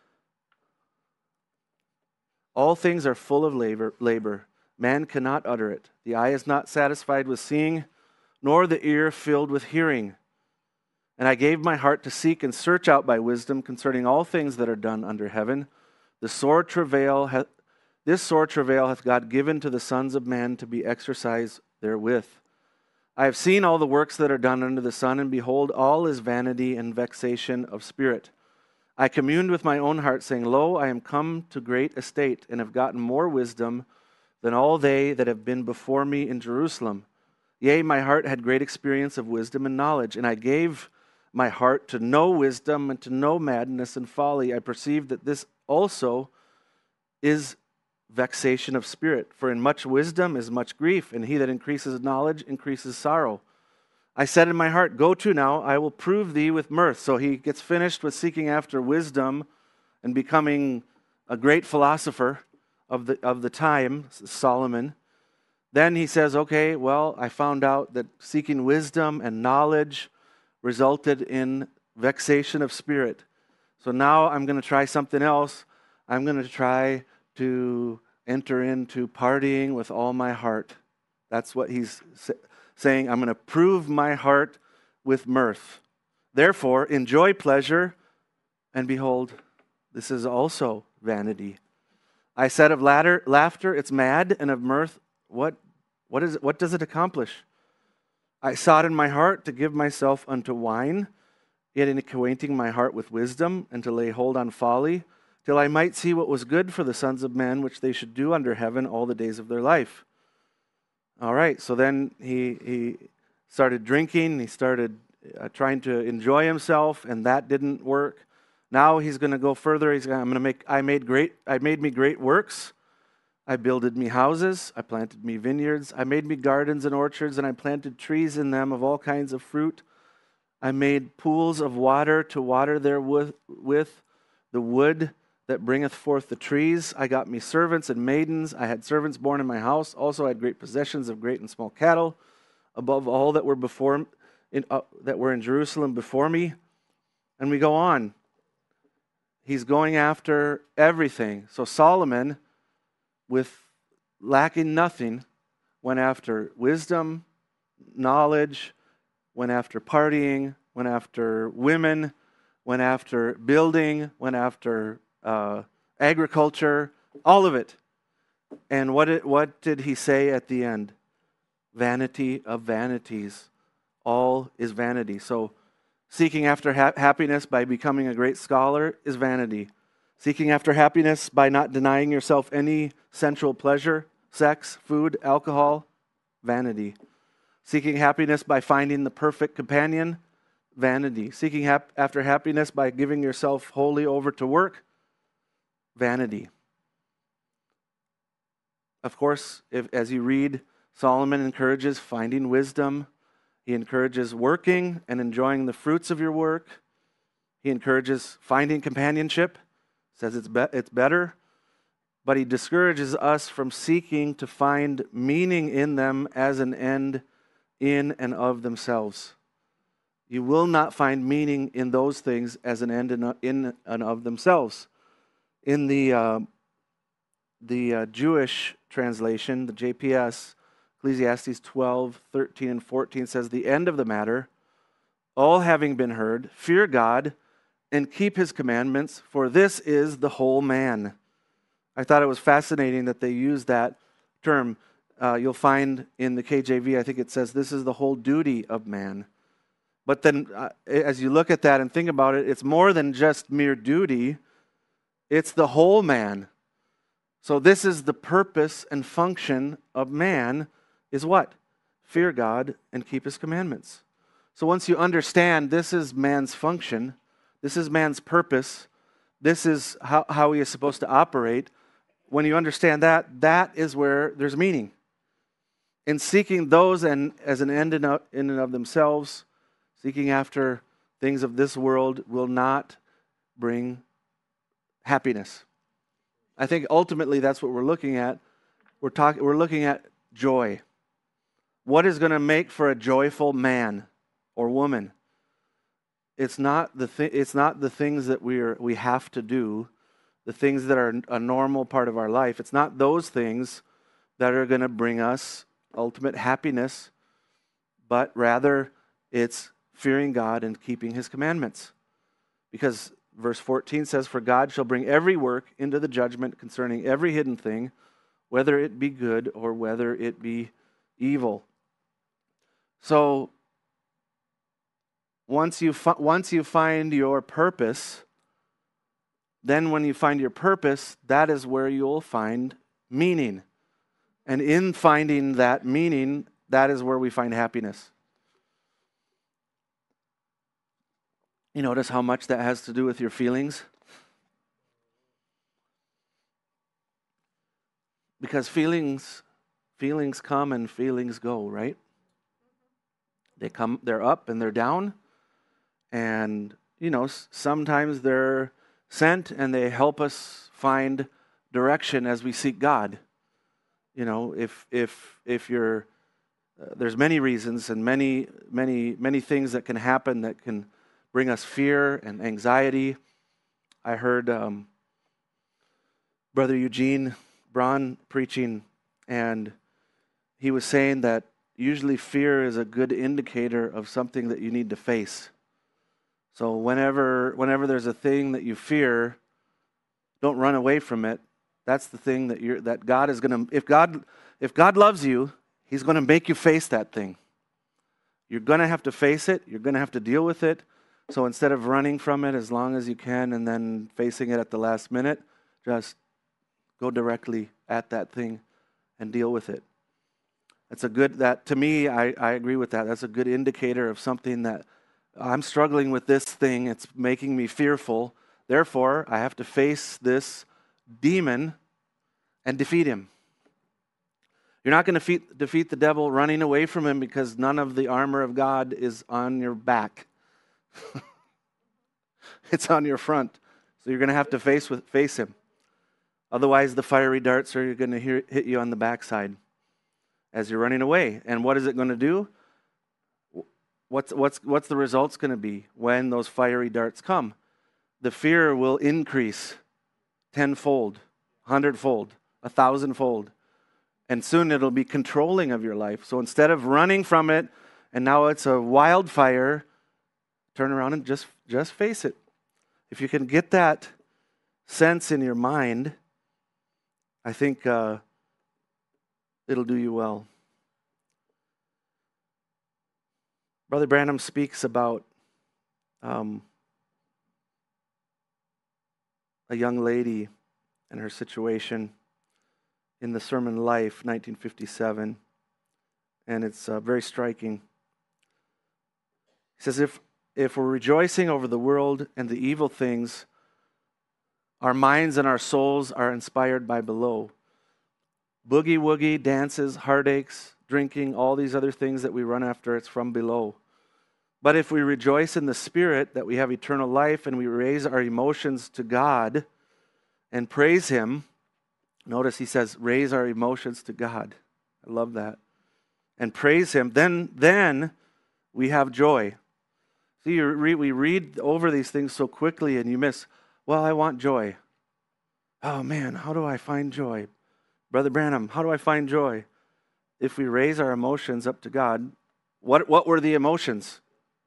All things are full of labor, labor. Man cannot utter it. The eye is not satisfied with seeing, nor the ear filled with hearing. And I gave my heart to seek and search out by wisdom concerning all things that are done under heaven. The sore travail hath This sore travail hath God given to the sons of man to be exercised therewith. I have seen all the works that are done under the sun, and behold, all is vanity and vexation of spirit. I communed with my own heart, saying, Lo, I am come to great estate, and have gotten more wisdom than all they that have been before me in Jerusalem. Yea, my heart had great experience of wisdom and knowledge, and I gave my heart to know wisdom and to know madness and folly. I perceived that this also is vexation of spirit. For in much wisdom is much grief, and he that increases knowledge increases sorrow. I said in my heart, Go to now, I will prove thee with mirth. So he gets finished with seeking after wisdom and becoming a great philosopher of the, of the time, Solomon. Then he says, okay, well, I found out that seeking wisdom and knowledge resulted in vexation of spirit. So now I'm going to try something else. I'm going to try to enter into partying with all my heart. That's what he's saying. I'm going to prove my heart with mirth. Therefore, enjoy pleasure, and behold, this is also vanity. I said of latter, laughter, it's mad, and of mirth, what, what, is it, what does it accomplish? I sought in my heart to give myself unto wine, yet in acquainting my heart with wisdom, and to lay hold on folly, till I might see what was good for the sons of men, which they should do under heaven all the days of their life. All right, so then he he started drinking, he started uh, trying to enjoy himself, and that didn't work. Now he's going to go further. He's going, I'm going to make. I made great. I made me great works. I builded me houses. I planted me vineyards. I made me gardens and orchards, and I planted trees in them of all kinds of fruit. I made pools of water to water therewith with the wood that bringeth forth the trees. I got me servants and maidens. I had servants born in my house. Also I had great possessions of great and small cattle, above all that were before in, uh, that were in Jerusalem before me. And we go on. He's going after everything. So Solomon, with lacking nothing, went after wisdom, knowledge, went after partying, went after women, went after building, went after uh, agriculture, all of it. And what, it, what did he say at the end? vanity of vanities. All is vanity. So seeking after ha- happiness by becoming a great scholar is vanity. Seeking after happiness by not denying yourself any sensual pleasure, sex, food, alcohol, vanity. Seeking happiness by finding the perfect companion, vanity. Seeking hap- after happiness by giving yourself wholly over to work, vanity. Of course, if, as you read, Solomon encourages finding wisdom. He encourages working and enjoying the fruits of your work. He encourages finding companionship, says it's, be- it's better. But he discourages us from seeking to find meaning in them as an end in and of themselves. You will not find meaning in those things as an end in, in and of themselves. In the, uh, the uh, Jewish translation, the J P S, Ecclesiastes twelve, thirteen, and fourteen says, the end of the matter, all having been heard, fear God and keep his commandments, for this is the whole man. I thought it was fascinating that they use that term. Uh, you'll find in the K J V, I think it says, this is the whole duty of man. But then uh, as you look at that and think about it, it's more than just mere duty. It's the whole man. So this is the purpose and function of man is what? Fear God and keep his commandments. So once you understand this is man's function, this is man's purpose, this is how, how he is supposed to operate, when you understand that, that is where there's meaning. In seeking those and as an end in and of themselves, seeking after things of this world will not bring happiness. I think ultimately that's what we're looking at. We're talking. We're looking at joy. What is going to make for a joyful man or woman? It's not the thi- It's not the things that we are we have to do, the things that are a normal part of our life. It's not those things that are going to bring us ultimate happiness, but rather it's fearing God and keeping his commandments. Because verse fourteen says, for God shall bring every work into the judgment concerning every hidden thing, whether it be good or whether it be evil. So, once you, fi- once you find your purpose, then when you find your purpose, that is where you'll find meaning. And in finding that meaning, that is where we find happiness. You notice how much that has to do with your feelings? Because feelings, feelings come and feelings go, right? They come, they're up and they're down. And, you know, sometimes they're sent and they help us find direction as we seek God. You know, if if if you're, uh, there's many reasons and many, many, many things that can happen that can bring us fear and anxiety. I heard um, Brother Eugene Braun preaching, and he was saying that usually fear is a good indicator of something that you need to face. So whenever whenever there's a thing that you fear, don't run away from it. That's the thing that you're that God is going to if God if God loves you, he's going to make you face that thing. You're going to have to face it, you're going to have to deal with it. So instead of running from it as long as you can and then facing it at the last minute, just go directly at that thing and deal with it. That's a good, that to me, I, I agree with that. That's a good indicator of something that I'm struggling with this thing. It's making me fearful. Therefore, I have to face this demon and defeat him. You're not going to defeat, defeat the devil running away from him because none of the armor of God is on your back. It's on your front. So you're going to have to face with face him. Otherwise, the fiery darts are going to hear, hit you on the backside as you're running away. And what is it going to do? What's, what's, what's the results going to be when those fiery darts come? The fear will increase tenfold, hundredfold, a thousandfold. And soon it'll be controlling of your life. So instead of running from it, and now it's a wildfire, turn around and just, just face it. If you can get that sense in your mind, I think uh, it'll do you well. Brother Branham speaks about um, a young lady and her situation in the sermon Life, nineteen fifty-seven, and it's uh, very striking. He says, if, if we're rejoicing over the world and the evil things, our minds and our souls are inspired by below. Boogie-woogie, dances, heartaches, drinking, all these other things that we run after, it's from below. But if we rejoice in the Spirit that we have eternal life and we raise our emotions to God and praise Him, notice he says, raise our emotions to God. I love that. And praise Him, then, then we have joy. See, you re- we read over these things so quickly and you miss, well, I want joy. Oh man, how do I find joy? Brother Branham, how do I find joy? If we raise our emotions up to God, what, what were the emotions?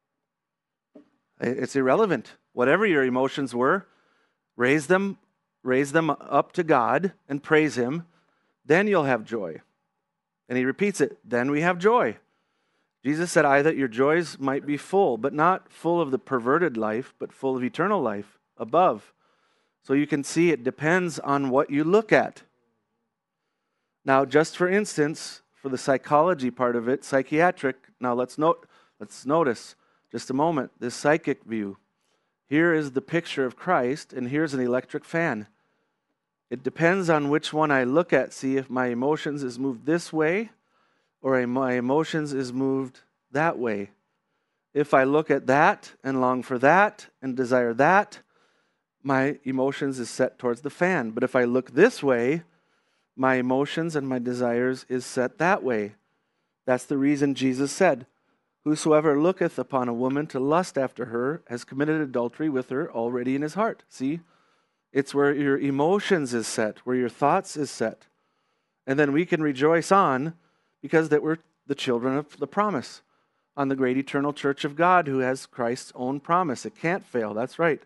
It's irrelevant. Whatever your emotions were, raise them, raise them up to God and praise Him, then you'll have joy. And he repeats it, then we have joy. Jesus said, I that your joys might be full, but not full of the perverted life, but full of eternal life above. So you can see it depends on what you look at. Now, just for instance, for the psychology part of it, psychiatric, now let's note, let's notice just a moment, this psychic view. Here is the picture of Christ, and here's an electric fan. It depends on which one I look at, see if my emotions is moved this way, or my emotions is moved that way. If I look at that and long for that and desire that, my emotions is set towards the fan. But if I look this way, my emotions and my desires is set that way. That's the reason Jesus said, whosoever looketh upon a woman to lust after her has committed adultery with her already in his heart. See? It's where your emotions is set, where your thoughts is set. And then we can rejoice on because that we're the children of the promise on the great eternal church of God who has Christ's own promise. It can't fail. That's right.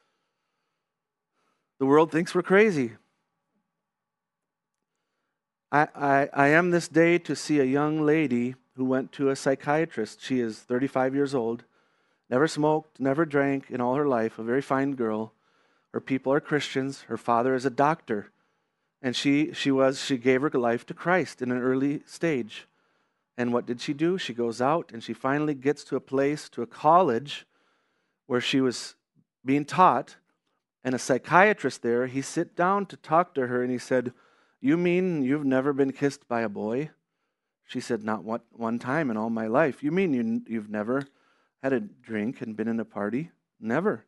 The world thinks we're crazy. I, I, I am this day to see a young lady who went to a psychiatrist. She is thirty-five years old, never smoked, never drank in all her life, a very fine girl. Her people are Christians. Her father is a doctor. And she, she, was, she gave her life to Christ in an early stage. And what did she do? She goes out and she finally gets to a place, to a college, where she was being taught. And a psychiatrist there, he sit down to talk to her and he said, you mean you've never been kissed by a boy? She said, not one, one time in all my life. You mean you, you've never had a drink and been in a party? Never.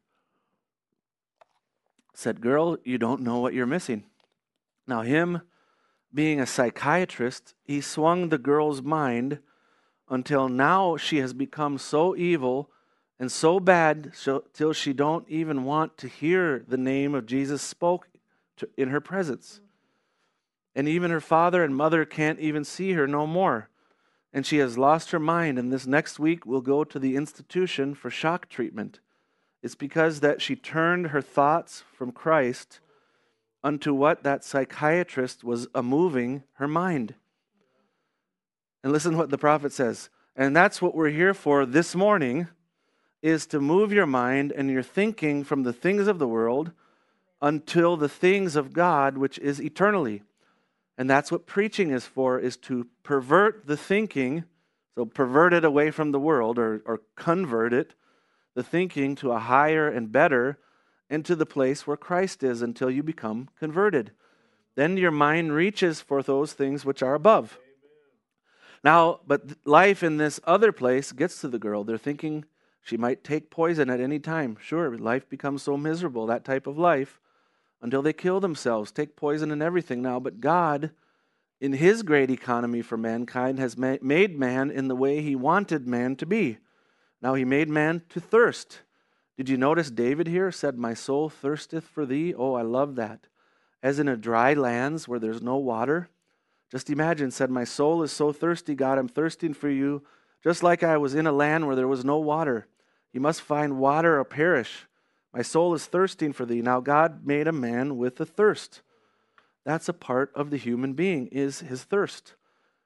Said, girl, you don't know what you're missing. Now him being a psychiatrist, he swung the girl's mind until now she has become so evil and so bad so, till she don't even want to hear the name of Jesus spoke to, in her presence. And even her father and mother can't even see her no more. And she has lost her mind, and this next week will go to the institution for shock treatment. It's because that she turned her thoughts from Christ unto what that psychiatrist was a moving her mind. And listen to what the prophet says. And that's what we're here for this morning, is to move your mind and your thinking from the things of the world until the things of God, which is eternally. And that's what preaching is for, is to pervert the thinking, so pervert it away from the world, or, or convert it, the thinking to a higher and better, into the place where Christ is until you become converted. Then your mind reaches for those things which are above. Amen. Now, but life in this other place gets to the girl. They're thinking she might take poison at any time. Sure, life becomes so miserable, that type of life, until they kill themselves, take poison and everything now. But God, in His great economy for mankind, has ma- made man in the way He wanted man to be. Now He made man to thirst. Did you notice David here said, my soul thirsteth for thee? Oh, I love that. As in a dry lands where there's no water. Just imagine, said, my soul is so thirsty, God, I'm thirsting for you, just like I was in a land where there was no water. You must find water or perish. My soul is thirsting for thee. Now God made a man with a thirst. That's a part of the human being, is his thirst.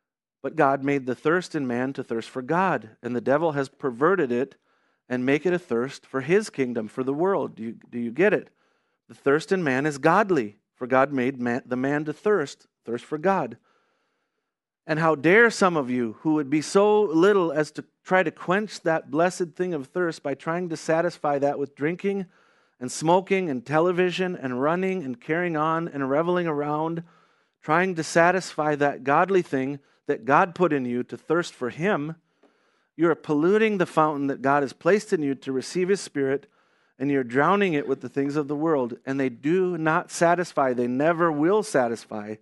But God made the thirst in man to thirst for God, and the devil has perverted it and make it a thirst for his kingdom, for the world. Do you, do you get it? The thirst in man is godly, for God made man, the man to thirst, thirst for God. And how dare some of you who would be so little as to try to quench that blessed thing of thirst by trying to satisfy that with drinking and smoking and television and running and carrying on and reveling around, trying to satisfy that godly thing that God put in you to thirst for Him. You are polluting the fountain that God has placed in you to receive His Spirit, and you're drowning it with the things of the world, and they do not satisfy. They never will satisfy.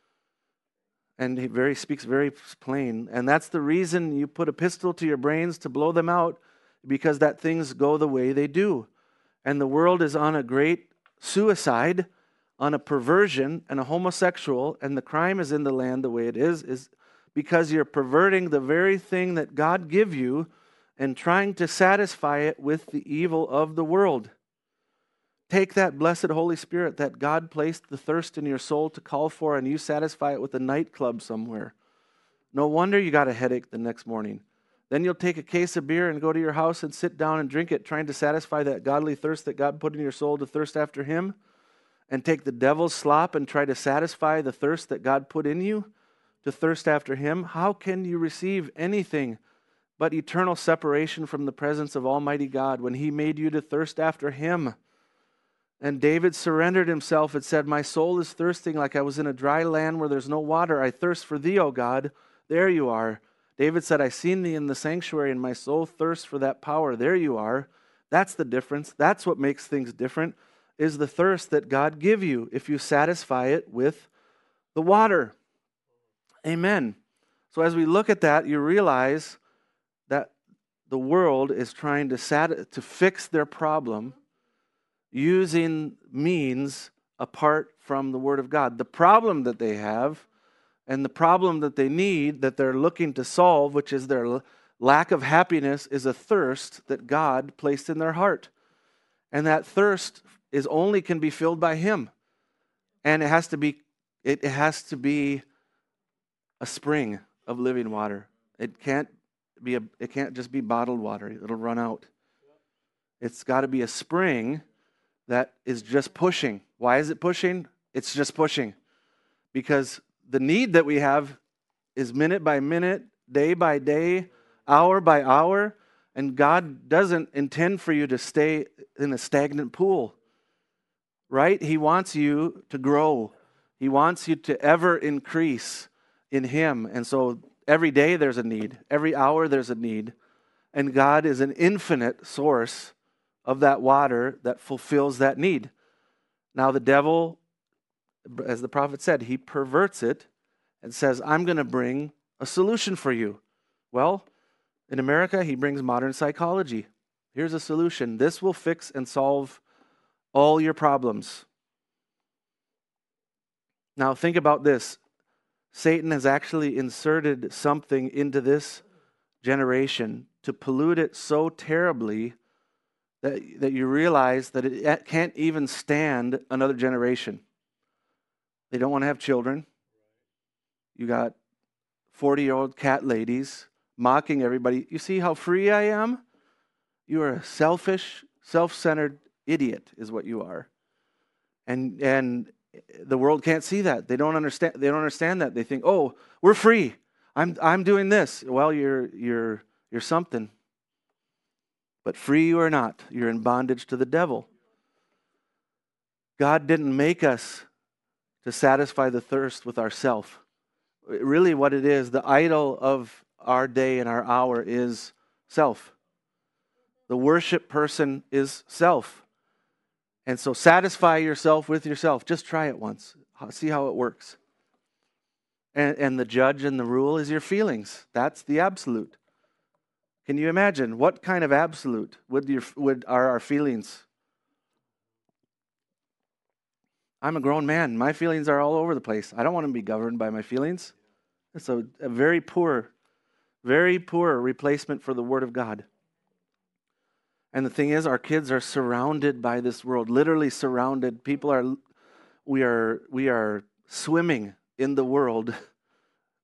And he very speaks very plain. And that's the reason you put a pistol to your brains to blow them out, because that things go the way they do. And the world is on a great suicide, on a perversion and a homosexual, and the crime is in the land the way it is, is because you're perverting the very thing that God give you and trying to satisfy it with the evil of the world. Take that blessed Holy Spirit that God placed the thirst in your soul to call for, and you satisfy it with a nightclub somewhere. No wonder you got a headache the next morning. Then you'll take a case of beer and go to your house and sit down and drink it, trying to satisfy that godly thirst that God put in your soul to thirst after Him, and take the devil's slop and try to satisfy the thirst that God put in you to thirst after Him. How can you receive anything but eternal separation from the presence of Almighty God when He made you to thirst after Him? And David surrendered himself and said, my soul is thirsting like I was in a dry land where there's no water. I thirst for Thee, O God. There you are. David said, I seen Thee in the sanctuary, and my soul thirsts for that power. There you are. That's the difference. That's what makes things different, is the thirst that God give you if you satisfy it with the water. Amen. So as we look at that, you realize that the world is trying to sat- to fix their problem using means apart from the Word of God. The problem that they have and the problem that they need, that they're looking to solve, which is their l- lack of happiness, is a thirst that God placed in their heart. And that thirst is only can be filled by Him. And it has to be it has to be a spring of living water. It can't be a it can't just be bottled water. It'll run out. It's got to be a spring that is just pushing. Why is it pushing? It's just pushing. Because the need that we have is minute by minute, day by day, hour by hour, and God doesn't intend for you to stay in a stagnant pool, right? He wants you to grow. He wants you to ever increase in Him. And so every day there's a need. Every hour there's a need. And God is an infinite source of that water that fulfills that need. Now the devil, as the prophet said, he perverts it and says, I'm going to bring a solution for you. Well, in America, he brings modern psychology. Here's a solution. This will fix and solve all your problems. Now think about this. Satan has actually inserted something into this generation to pollute it so terribly that, that you realize that it can't even stand another generation. They don't want to have children. You got forty-year-old cat ladies mocking everybody. You see how free I am? You are a selfish, self-centered idiot is what you are. And and the world can't see that. They don't understand they don't understand that. They think, "Oh, we're free. I'm I'm doing this." Well, you're you're you're something. But free you are not. You're in bondage to the devil. God didn't make us to satisfy the thirst with ourself. Really what it is, the idol of our day and our hour is self. The worship person is self. And so satisfy yourself with yourself. Just try it once. See how it works. And, and the judge and the rule is your feelings. That's the absolute. Can you imagine what kind of absolute would your would are our feelings? I'm a grown man. My feelings are all over the place. I don't want to be governed by my feelings. It's a, a very poor, very poor replacement for the Word of God. And the thing is, our kids are surrounded by this world, literally surrounded. People are, we are, we are swimming in the world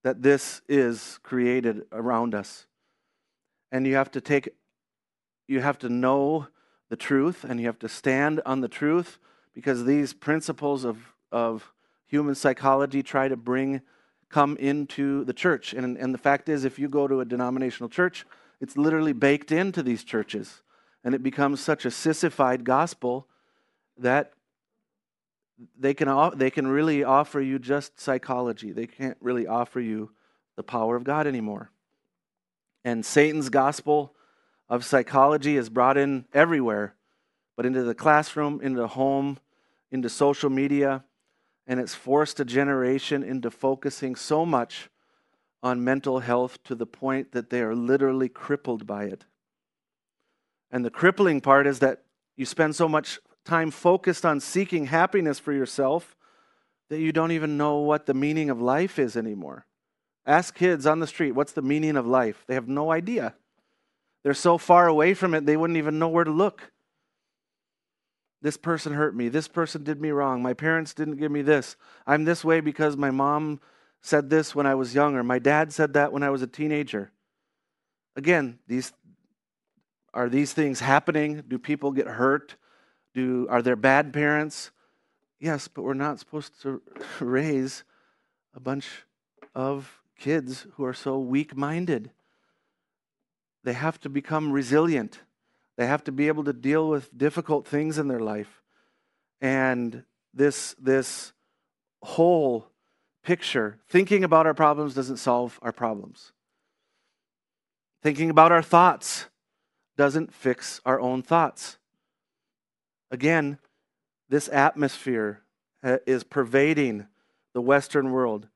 that this is created around us. And you have to take, you have to know the truth, and you have to stand on the truth, because these principles of, of human psychology try to bring, come into the church. And, and the fact is, if you go to a denominational church, it's literally baked into these churches. And it becomes such a sissified gospel that they can, they can really offer you just psychology. They can't really offer you the power of God anymore. And Satan's gospel of psychology is brought in everywhere, but into the classroom, into the home, into social media, and it's forced a generation into focusing so much on mental health to the point that they are literally crippled by it. And the crippling part is that you spend so much time focused on seeking happiness for yourself that you don't even know what the meaning of life is anymore. Ask kids on the street, what's the meaning of life? They have no idea. They're so far away from it, they wouldn't even know where to look. This person hurt me. This person did me wrong. My parents didn't give me this. I'm this way because my mom said this when I was younger. My dad said that when I was a teenager. Again, these are these things happening? Do people get hurt? Do are there bad parents? Yes, but we're not supposed to raise a bunch of kids who are so weak-minded. They have to become resilient. They have to be able to deal with difficult things in their life. And this, this whole picture, thinking about our problems doesn't solve our problems. Thinking about our thoughts doesn't fix our own thoughts. Again, this atmosphere is pervading the Western world.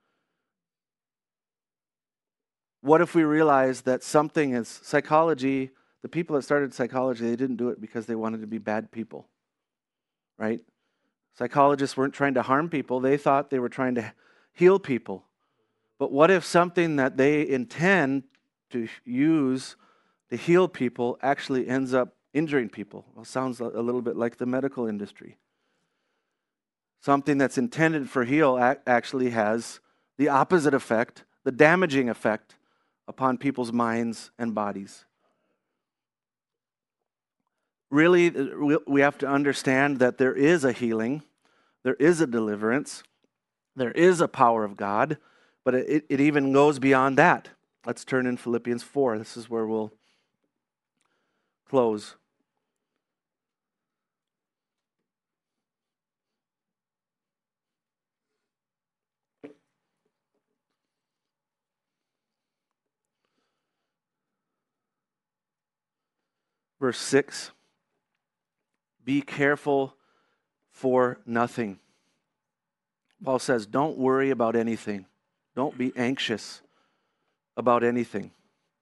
What if we realize that something is psychology? The people that started psychology, they didn't do it because they wanted to be bad people, right? Psychologists weren't trying to harm people. They thought they were trying to heal people. But what if something that they intend to use to heal people actually ends up injuring people? Well, sounds a little bit like the medical industry. Something that's intended for heal actually has the opposite effect, the damaging effect upon people's minds and bodies. Really, we have to understand that there is a healing, there is a deliverance, there is a power of God, but it, it even goes beyond that. Let's turn in Philippians four. This is where we'll close. Verse six, be careful for nothing. Paul says, don't worry about anything. Don't be anxious about anything.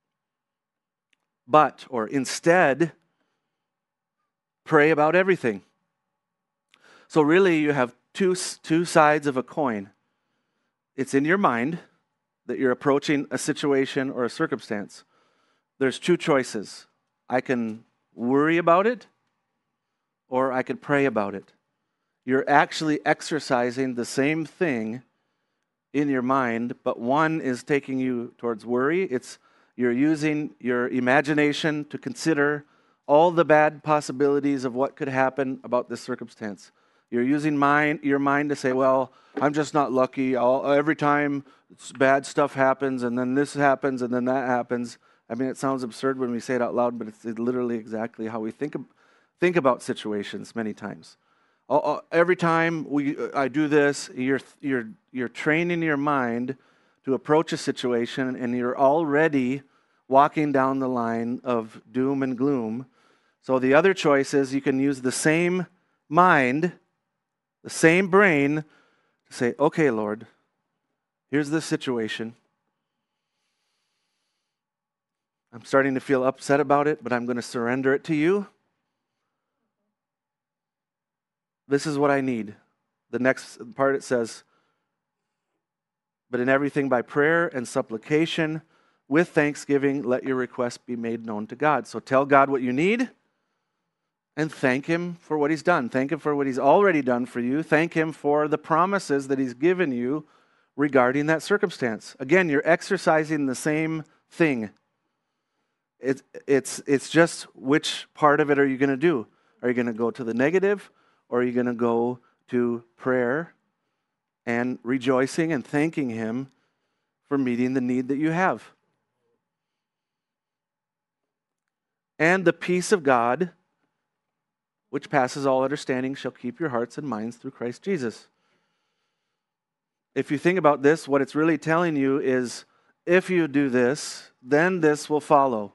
But, or instead, pray about everything. So really you have two, two sides of a coin. It's in your mind that you're approaching a situation or a circumstance. There's two choices. I can worry about it, or I could pray about it. You're actually exercising the same thing in your mind, but one is taking you towards worry. It's you're using your imagination to consider all the bad possibilities of what could happen about this circumstance. You're using mind, your mind to say, well, I'm just not lucky. I'll, every time bad stuff happens, and then this happens, and then that happens. I mean, it sounds absurd when we say it out loud, but it's literally exactly how we think think about situations many times. Every time we I do this, you're you're you're training your mind to approach a situation, and you're already walking down the line of doom and gloom. So the other choice is you can use the same mind, the same brain, to say, okay, Lord, here's the situation. I'm starting to feel upset about it, but I'm going to surrender it to you. This is what I need. The next part it says, but in everything by prayer and supplication, with thanksgiving, let your requests be made known to God. So tell God what you need and thank Him for what He's done. Thank Him for what He's already done for you. Thank Him for the promises that He's given you regarding that circumstance. Again, you're exercising the same thing. It's, it's, it's just which part of it are you going to do? Are you going to go to the negative, or are you going to go to prayer and rejoicing and thanking Him for meeting the need that you have? And the peace of God, which passes all understanding, shall keep your hearts and minds through Christ Jesus. If you think about this, what it's really telling you is, if you do this, then this will follow.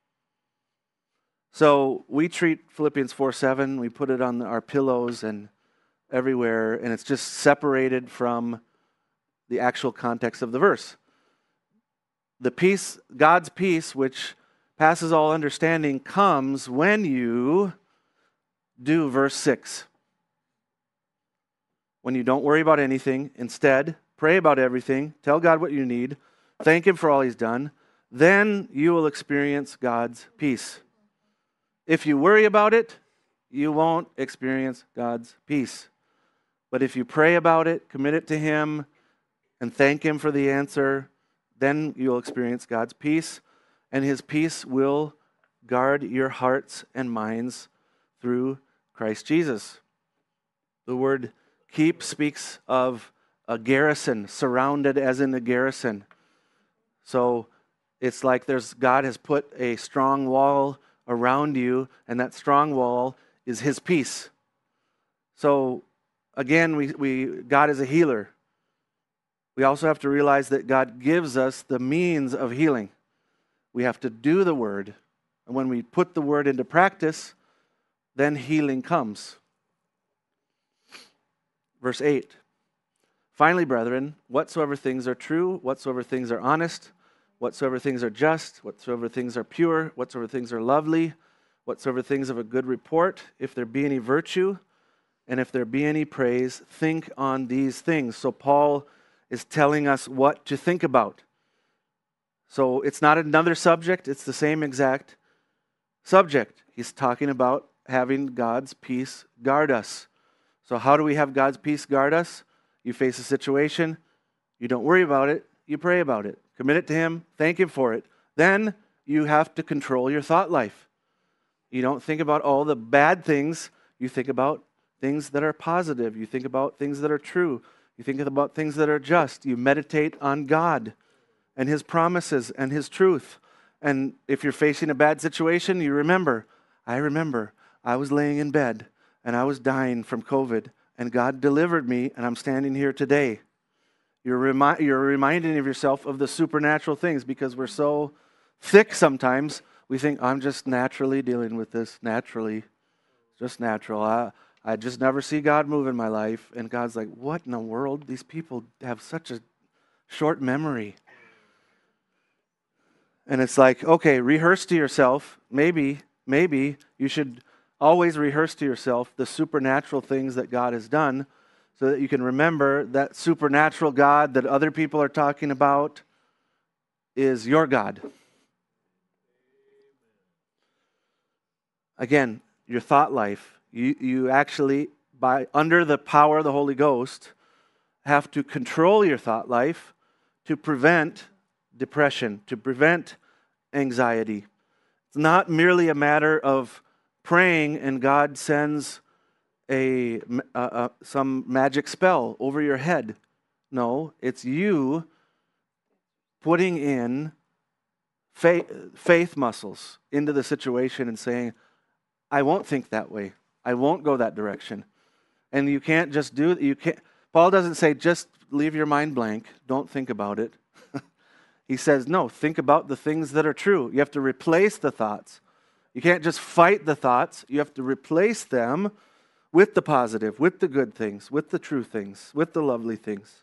So we treat Philippians four seven, we put it on our pillows and everywhere, and it's just separated from the actual context of the verse. The peace, God's peace, which passes all understanding, comes when you do verse six. When you don't worry about anything, instead, pray about everything, tell God what you need, thank Him for all He's done, then you will experience God's peace. If you worry about it, you won't experience God's peace. But if you pray about it, commit it to Him, and thank Him for the answer, then you'll experience God's peace, and His peace will guard your hearts and minds through Christ Jesus. The word keep speaks of a garrison, surrounded as in a garrison. So it's like there's God has put a strong wall around you, and that strong wall is His peace. So again, we, we God is a healer. We also have to realize that God gives us the means of healing. We have to do the word, and when we put the word into practice, then healing comes. Verse eight. Finally, brethren, whatsoever things are true, whatsoever things are honest, whatsoever things are just, whatsoever things are pure, whatsoever things are lovely, whatsoever things of a good report, if there be any virtue, and if there be any praise, think on these things. So Paul is telling us what to think about. So it's not another subject, it's the same exact subject. He's talking about having God's peace guard us. So how do we have God's peace guard us? You face a situation, you don't worry about it, you pray about it. Commit it to Him, thank Him for it. Then you have to control your thought life. You don't think about all the bad things, you think about things that are positive. You think about things that are true. You think about things that are just. You meditate on God and His promises and His truth. And if you're facing a bad situation, you remember, I remember I was laying in bed and I was dying from COVID, and God delivered me, and I'm standing here today. You're, remi- you're reminding of yourself of the supernatural things, because we're so thick sometimes, we think, I'm just naturally dealing with this, naturally, just natural. I, I just never see God move in my life. And God's like, what in the world? These people have such a short memory. And it's like, okay, rehearse to yourself. Maybe, maybe you should always rehearse to yourself the supernatural things that God has done, so that you can remember that supernatural God that other people are talking about is your God. Again, your thought life. You, you actually, by under the power of the Holy Ghost, have to control your thought life to prevent depression, to prevent anxiety. It's not merely a matter of praying and God sends a, a, a some magic spell over your head. No, it's you putting in faith, faith muscles into the situation and saying, I won't think that way. I won't go that direction. And you can't just do you can't Paul doesn't say just leave your mind blank, don't think about it. He says, no, think about the things that are true. You have to replace the thoughts. You can't just fight the thoughts. You have to replace them with the positive, with the good things, with the true things, with the lovely things.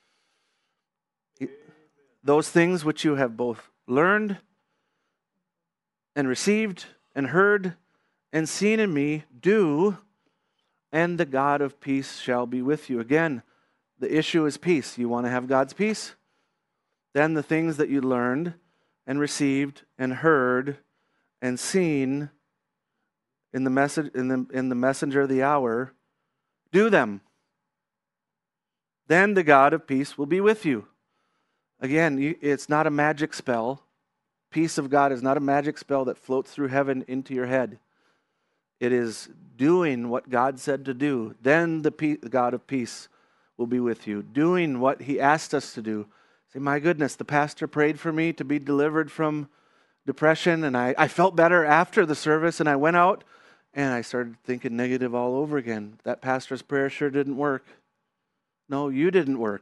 Those things which you have both learned and received and heard and seen in me, do, and the God of peace shall be with you. Again, the issue is peace. You want to have God's peace? Then the things that you learned and received and heard and seen in the message in the in the messenger of the hour, do them. then the God of peace will be with you. Again, you, it's not a magic spell. Peace of God is not a magic spell that floats through heaven into your head. It is doing what God said to do. Then the, pe- the God of peace will be with you. Doing what he asked us to do. Say, my goodness, the pastor prayed for me to be delivered from depression, and I, I felt better after the service, and I went out and I started thinking negative all over again. That pastor's prayer sure didn't work. No, you didn't work.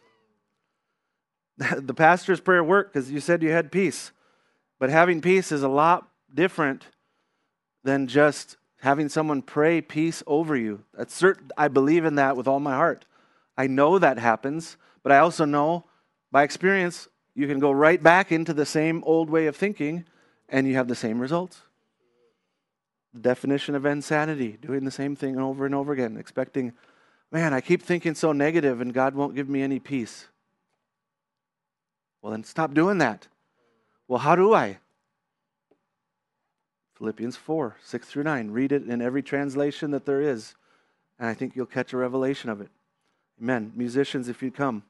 The pastor's prayer worked because you said you had peace. But having peace is a lot different than just having someone pray peace over you. That's certain, I believe in that with all my heart. I know that happens, but I also know by experience you can go right back into the same old way of thinking and you have the same results. The definition of insanity, doing the same thing over and over again, expecting, man, I keep thinking so negative and God won't give me any peace. Well, then stop doing that. Well, how do I? Philippians four, six through nine. Read it in every translation that there is, and I think you'll catch a revelation of it. Amen. Musicians, if you come.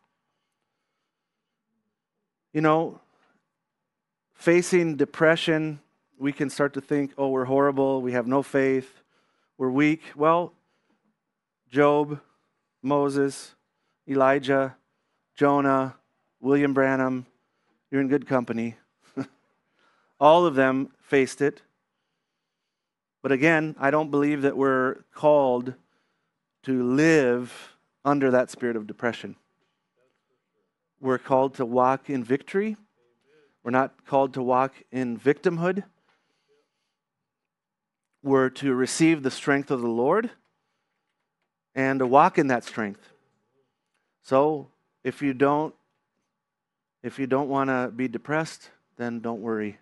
You know, facing depression, we can start to think, oh, we're horrible, we have no faith, we're weak. Well, Job, Moses, Elijah, Jonah, William Branham, you're in good company. All of them faced it. But again, I don't believe that we're called to live under that spirit of depression. We're called to walk in victory. We're not called to walk in victimhood. We're to receive the strength of the Lord and to walk in that strength. So if you don't, if you don't want to be depressed, then don't worry.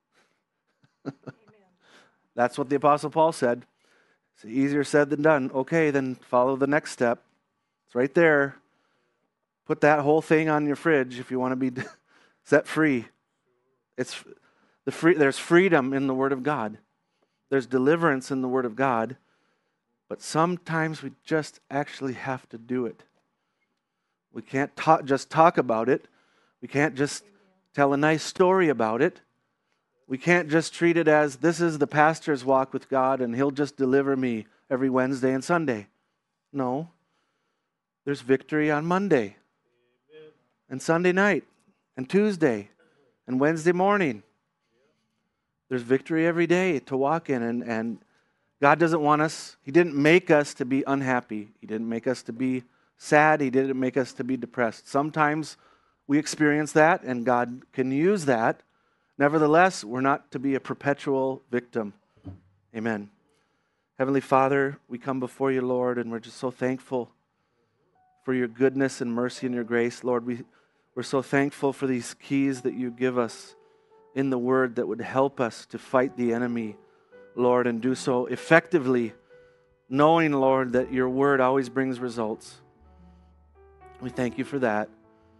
That's what the Apostle Paul said. It's easier said than done. Okay, then follow the next step. It's right there. Put that whole thing on your fridge if you want to be set free. It's the free. There's freedom in the Word of God. There's deliverance in the Word of God. But sometimes we just actually have to do it. We can't talk, just talk about it. We can't just tell a nice story about it. We can't just treat it as this is the pastor's walk with God and he'll just deliver me every Wednesday and Sunday. No. There's victory on Monday and Sunday night and Tuesday and Wednesday morning. There's victory every day to walk in, and, and God doesn't want us, He didn't make us to be unhappy. He didn't make us to be sad. He didn't make us to be depressed. Sometimes we experience that and God can use that. Nevertheless, we're not to be a perpetual victim. Amen. Heavenly Father, we come before you, Lord, and we're just so thankful for your goodness and mercy and your grace. Lord, we, we're so thankful for these keys that you give us in the Word that would help us to fight the enemy, Lord, and do so effectively, knowing, Lord, that your Word always brings results. We thank you for that.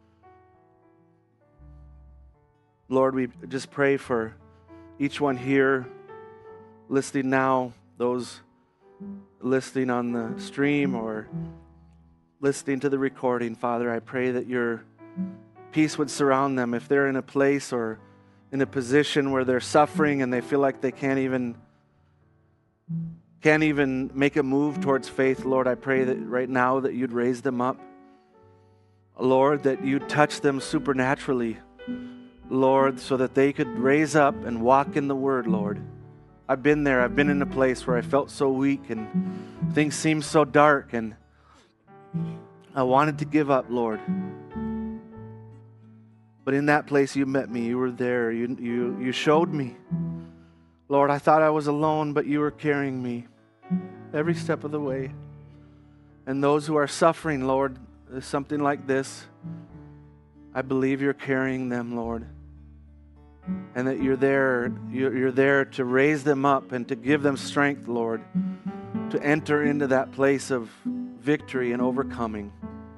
Lord, we just pray for each one here listening now, those listening on the stream or listening to the recording. Father, I pray that your peace would surround them if they're in a place or in a position where they're suffering and they feel like they can't even can't even make a move towards faith. Lord, I pray that right now that you'd raise them up. Lord, that you'd touch them supernaturally, Lord, so that they could raise up and walk in the Word, Lord. I've been there. I've been in a place where I felt so weak and things seemed so dark and I wanted to give up, Lord. But in that place you met me. You were there. You, you, you showed me. Lord, I thought I was alone, but you were carrying me every step of the way. And those who are suffering, Lord, something like this, I believe you're carrying them, Lord. And that you're there, you're, you're there to raise them up and to give them strength, Lord, to enter into that place of victory and overcoming.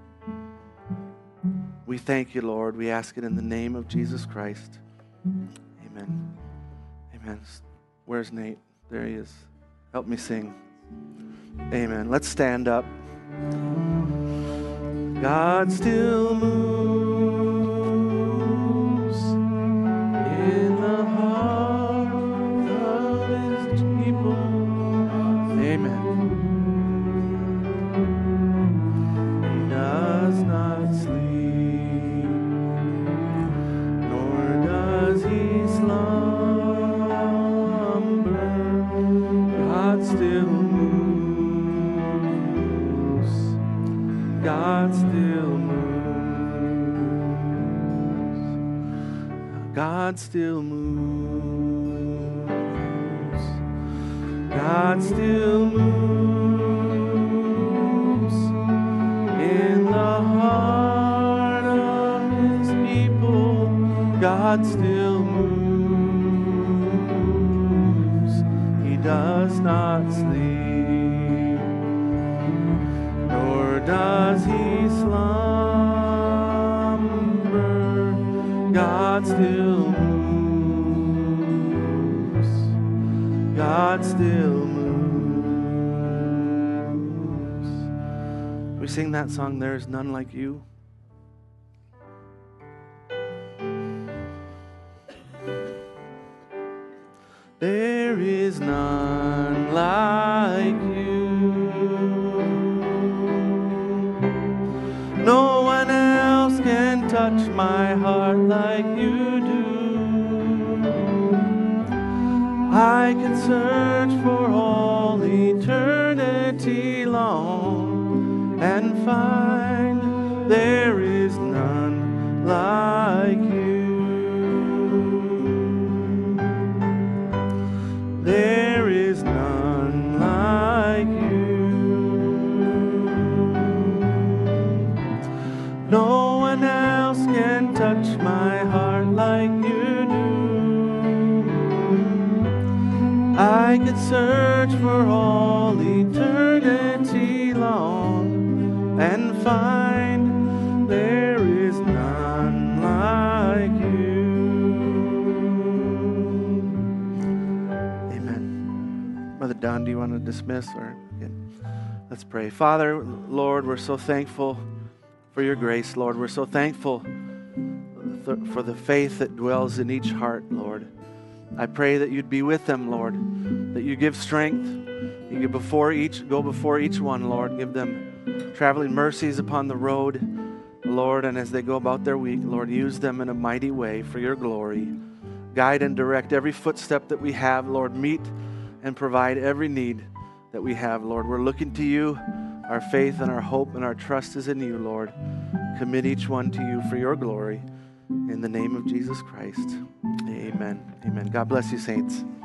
We thank you, Lord. We ask it in the name of Jesus Christ. Amen. Amen. Where's Nate? There he is. Help me sing. Amen. Let's stand up. God still moves in the heart of his people. Amen. He does not sleep, nor does he slumber. God still moves. God still moves. God still moves. God still moves in the heart of his people. God still moves. He does not sleep, nor does he slumber. God still moves. God still moves. We sing that song, There Is None Like You. There is none like you. No one else can touch my heart like you do. I can search for all eternity long and find there is none like you. There is none like you. No one else can touch my heart like you do. I could search for all eternity long and find there is none like you. Amen. Brother Don, do you want to dismiss? Or okay. Let's pray. Father, Lord, we're so thankful for your grace, Lord. We're so thankful for the faith that dwells in each heart, Lord. I pray that you'd be with them, Lord, that you give strength. You give before each, go before each one, Lord. Give them traveling mercies upon the road, Lord, and as they go about their week, Lord, use them in a mighty way for your glory. Guide and direct every footstep that we have, Lord. Meet and provide every need that we have, Lord. We're looking to you. Our faith and our hope and our trust is in you, Lord. Commit each one to you for your glory. In the name of Jesus Christ. Amen. Amen. God bless you, saints.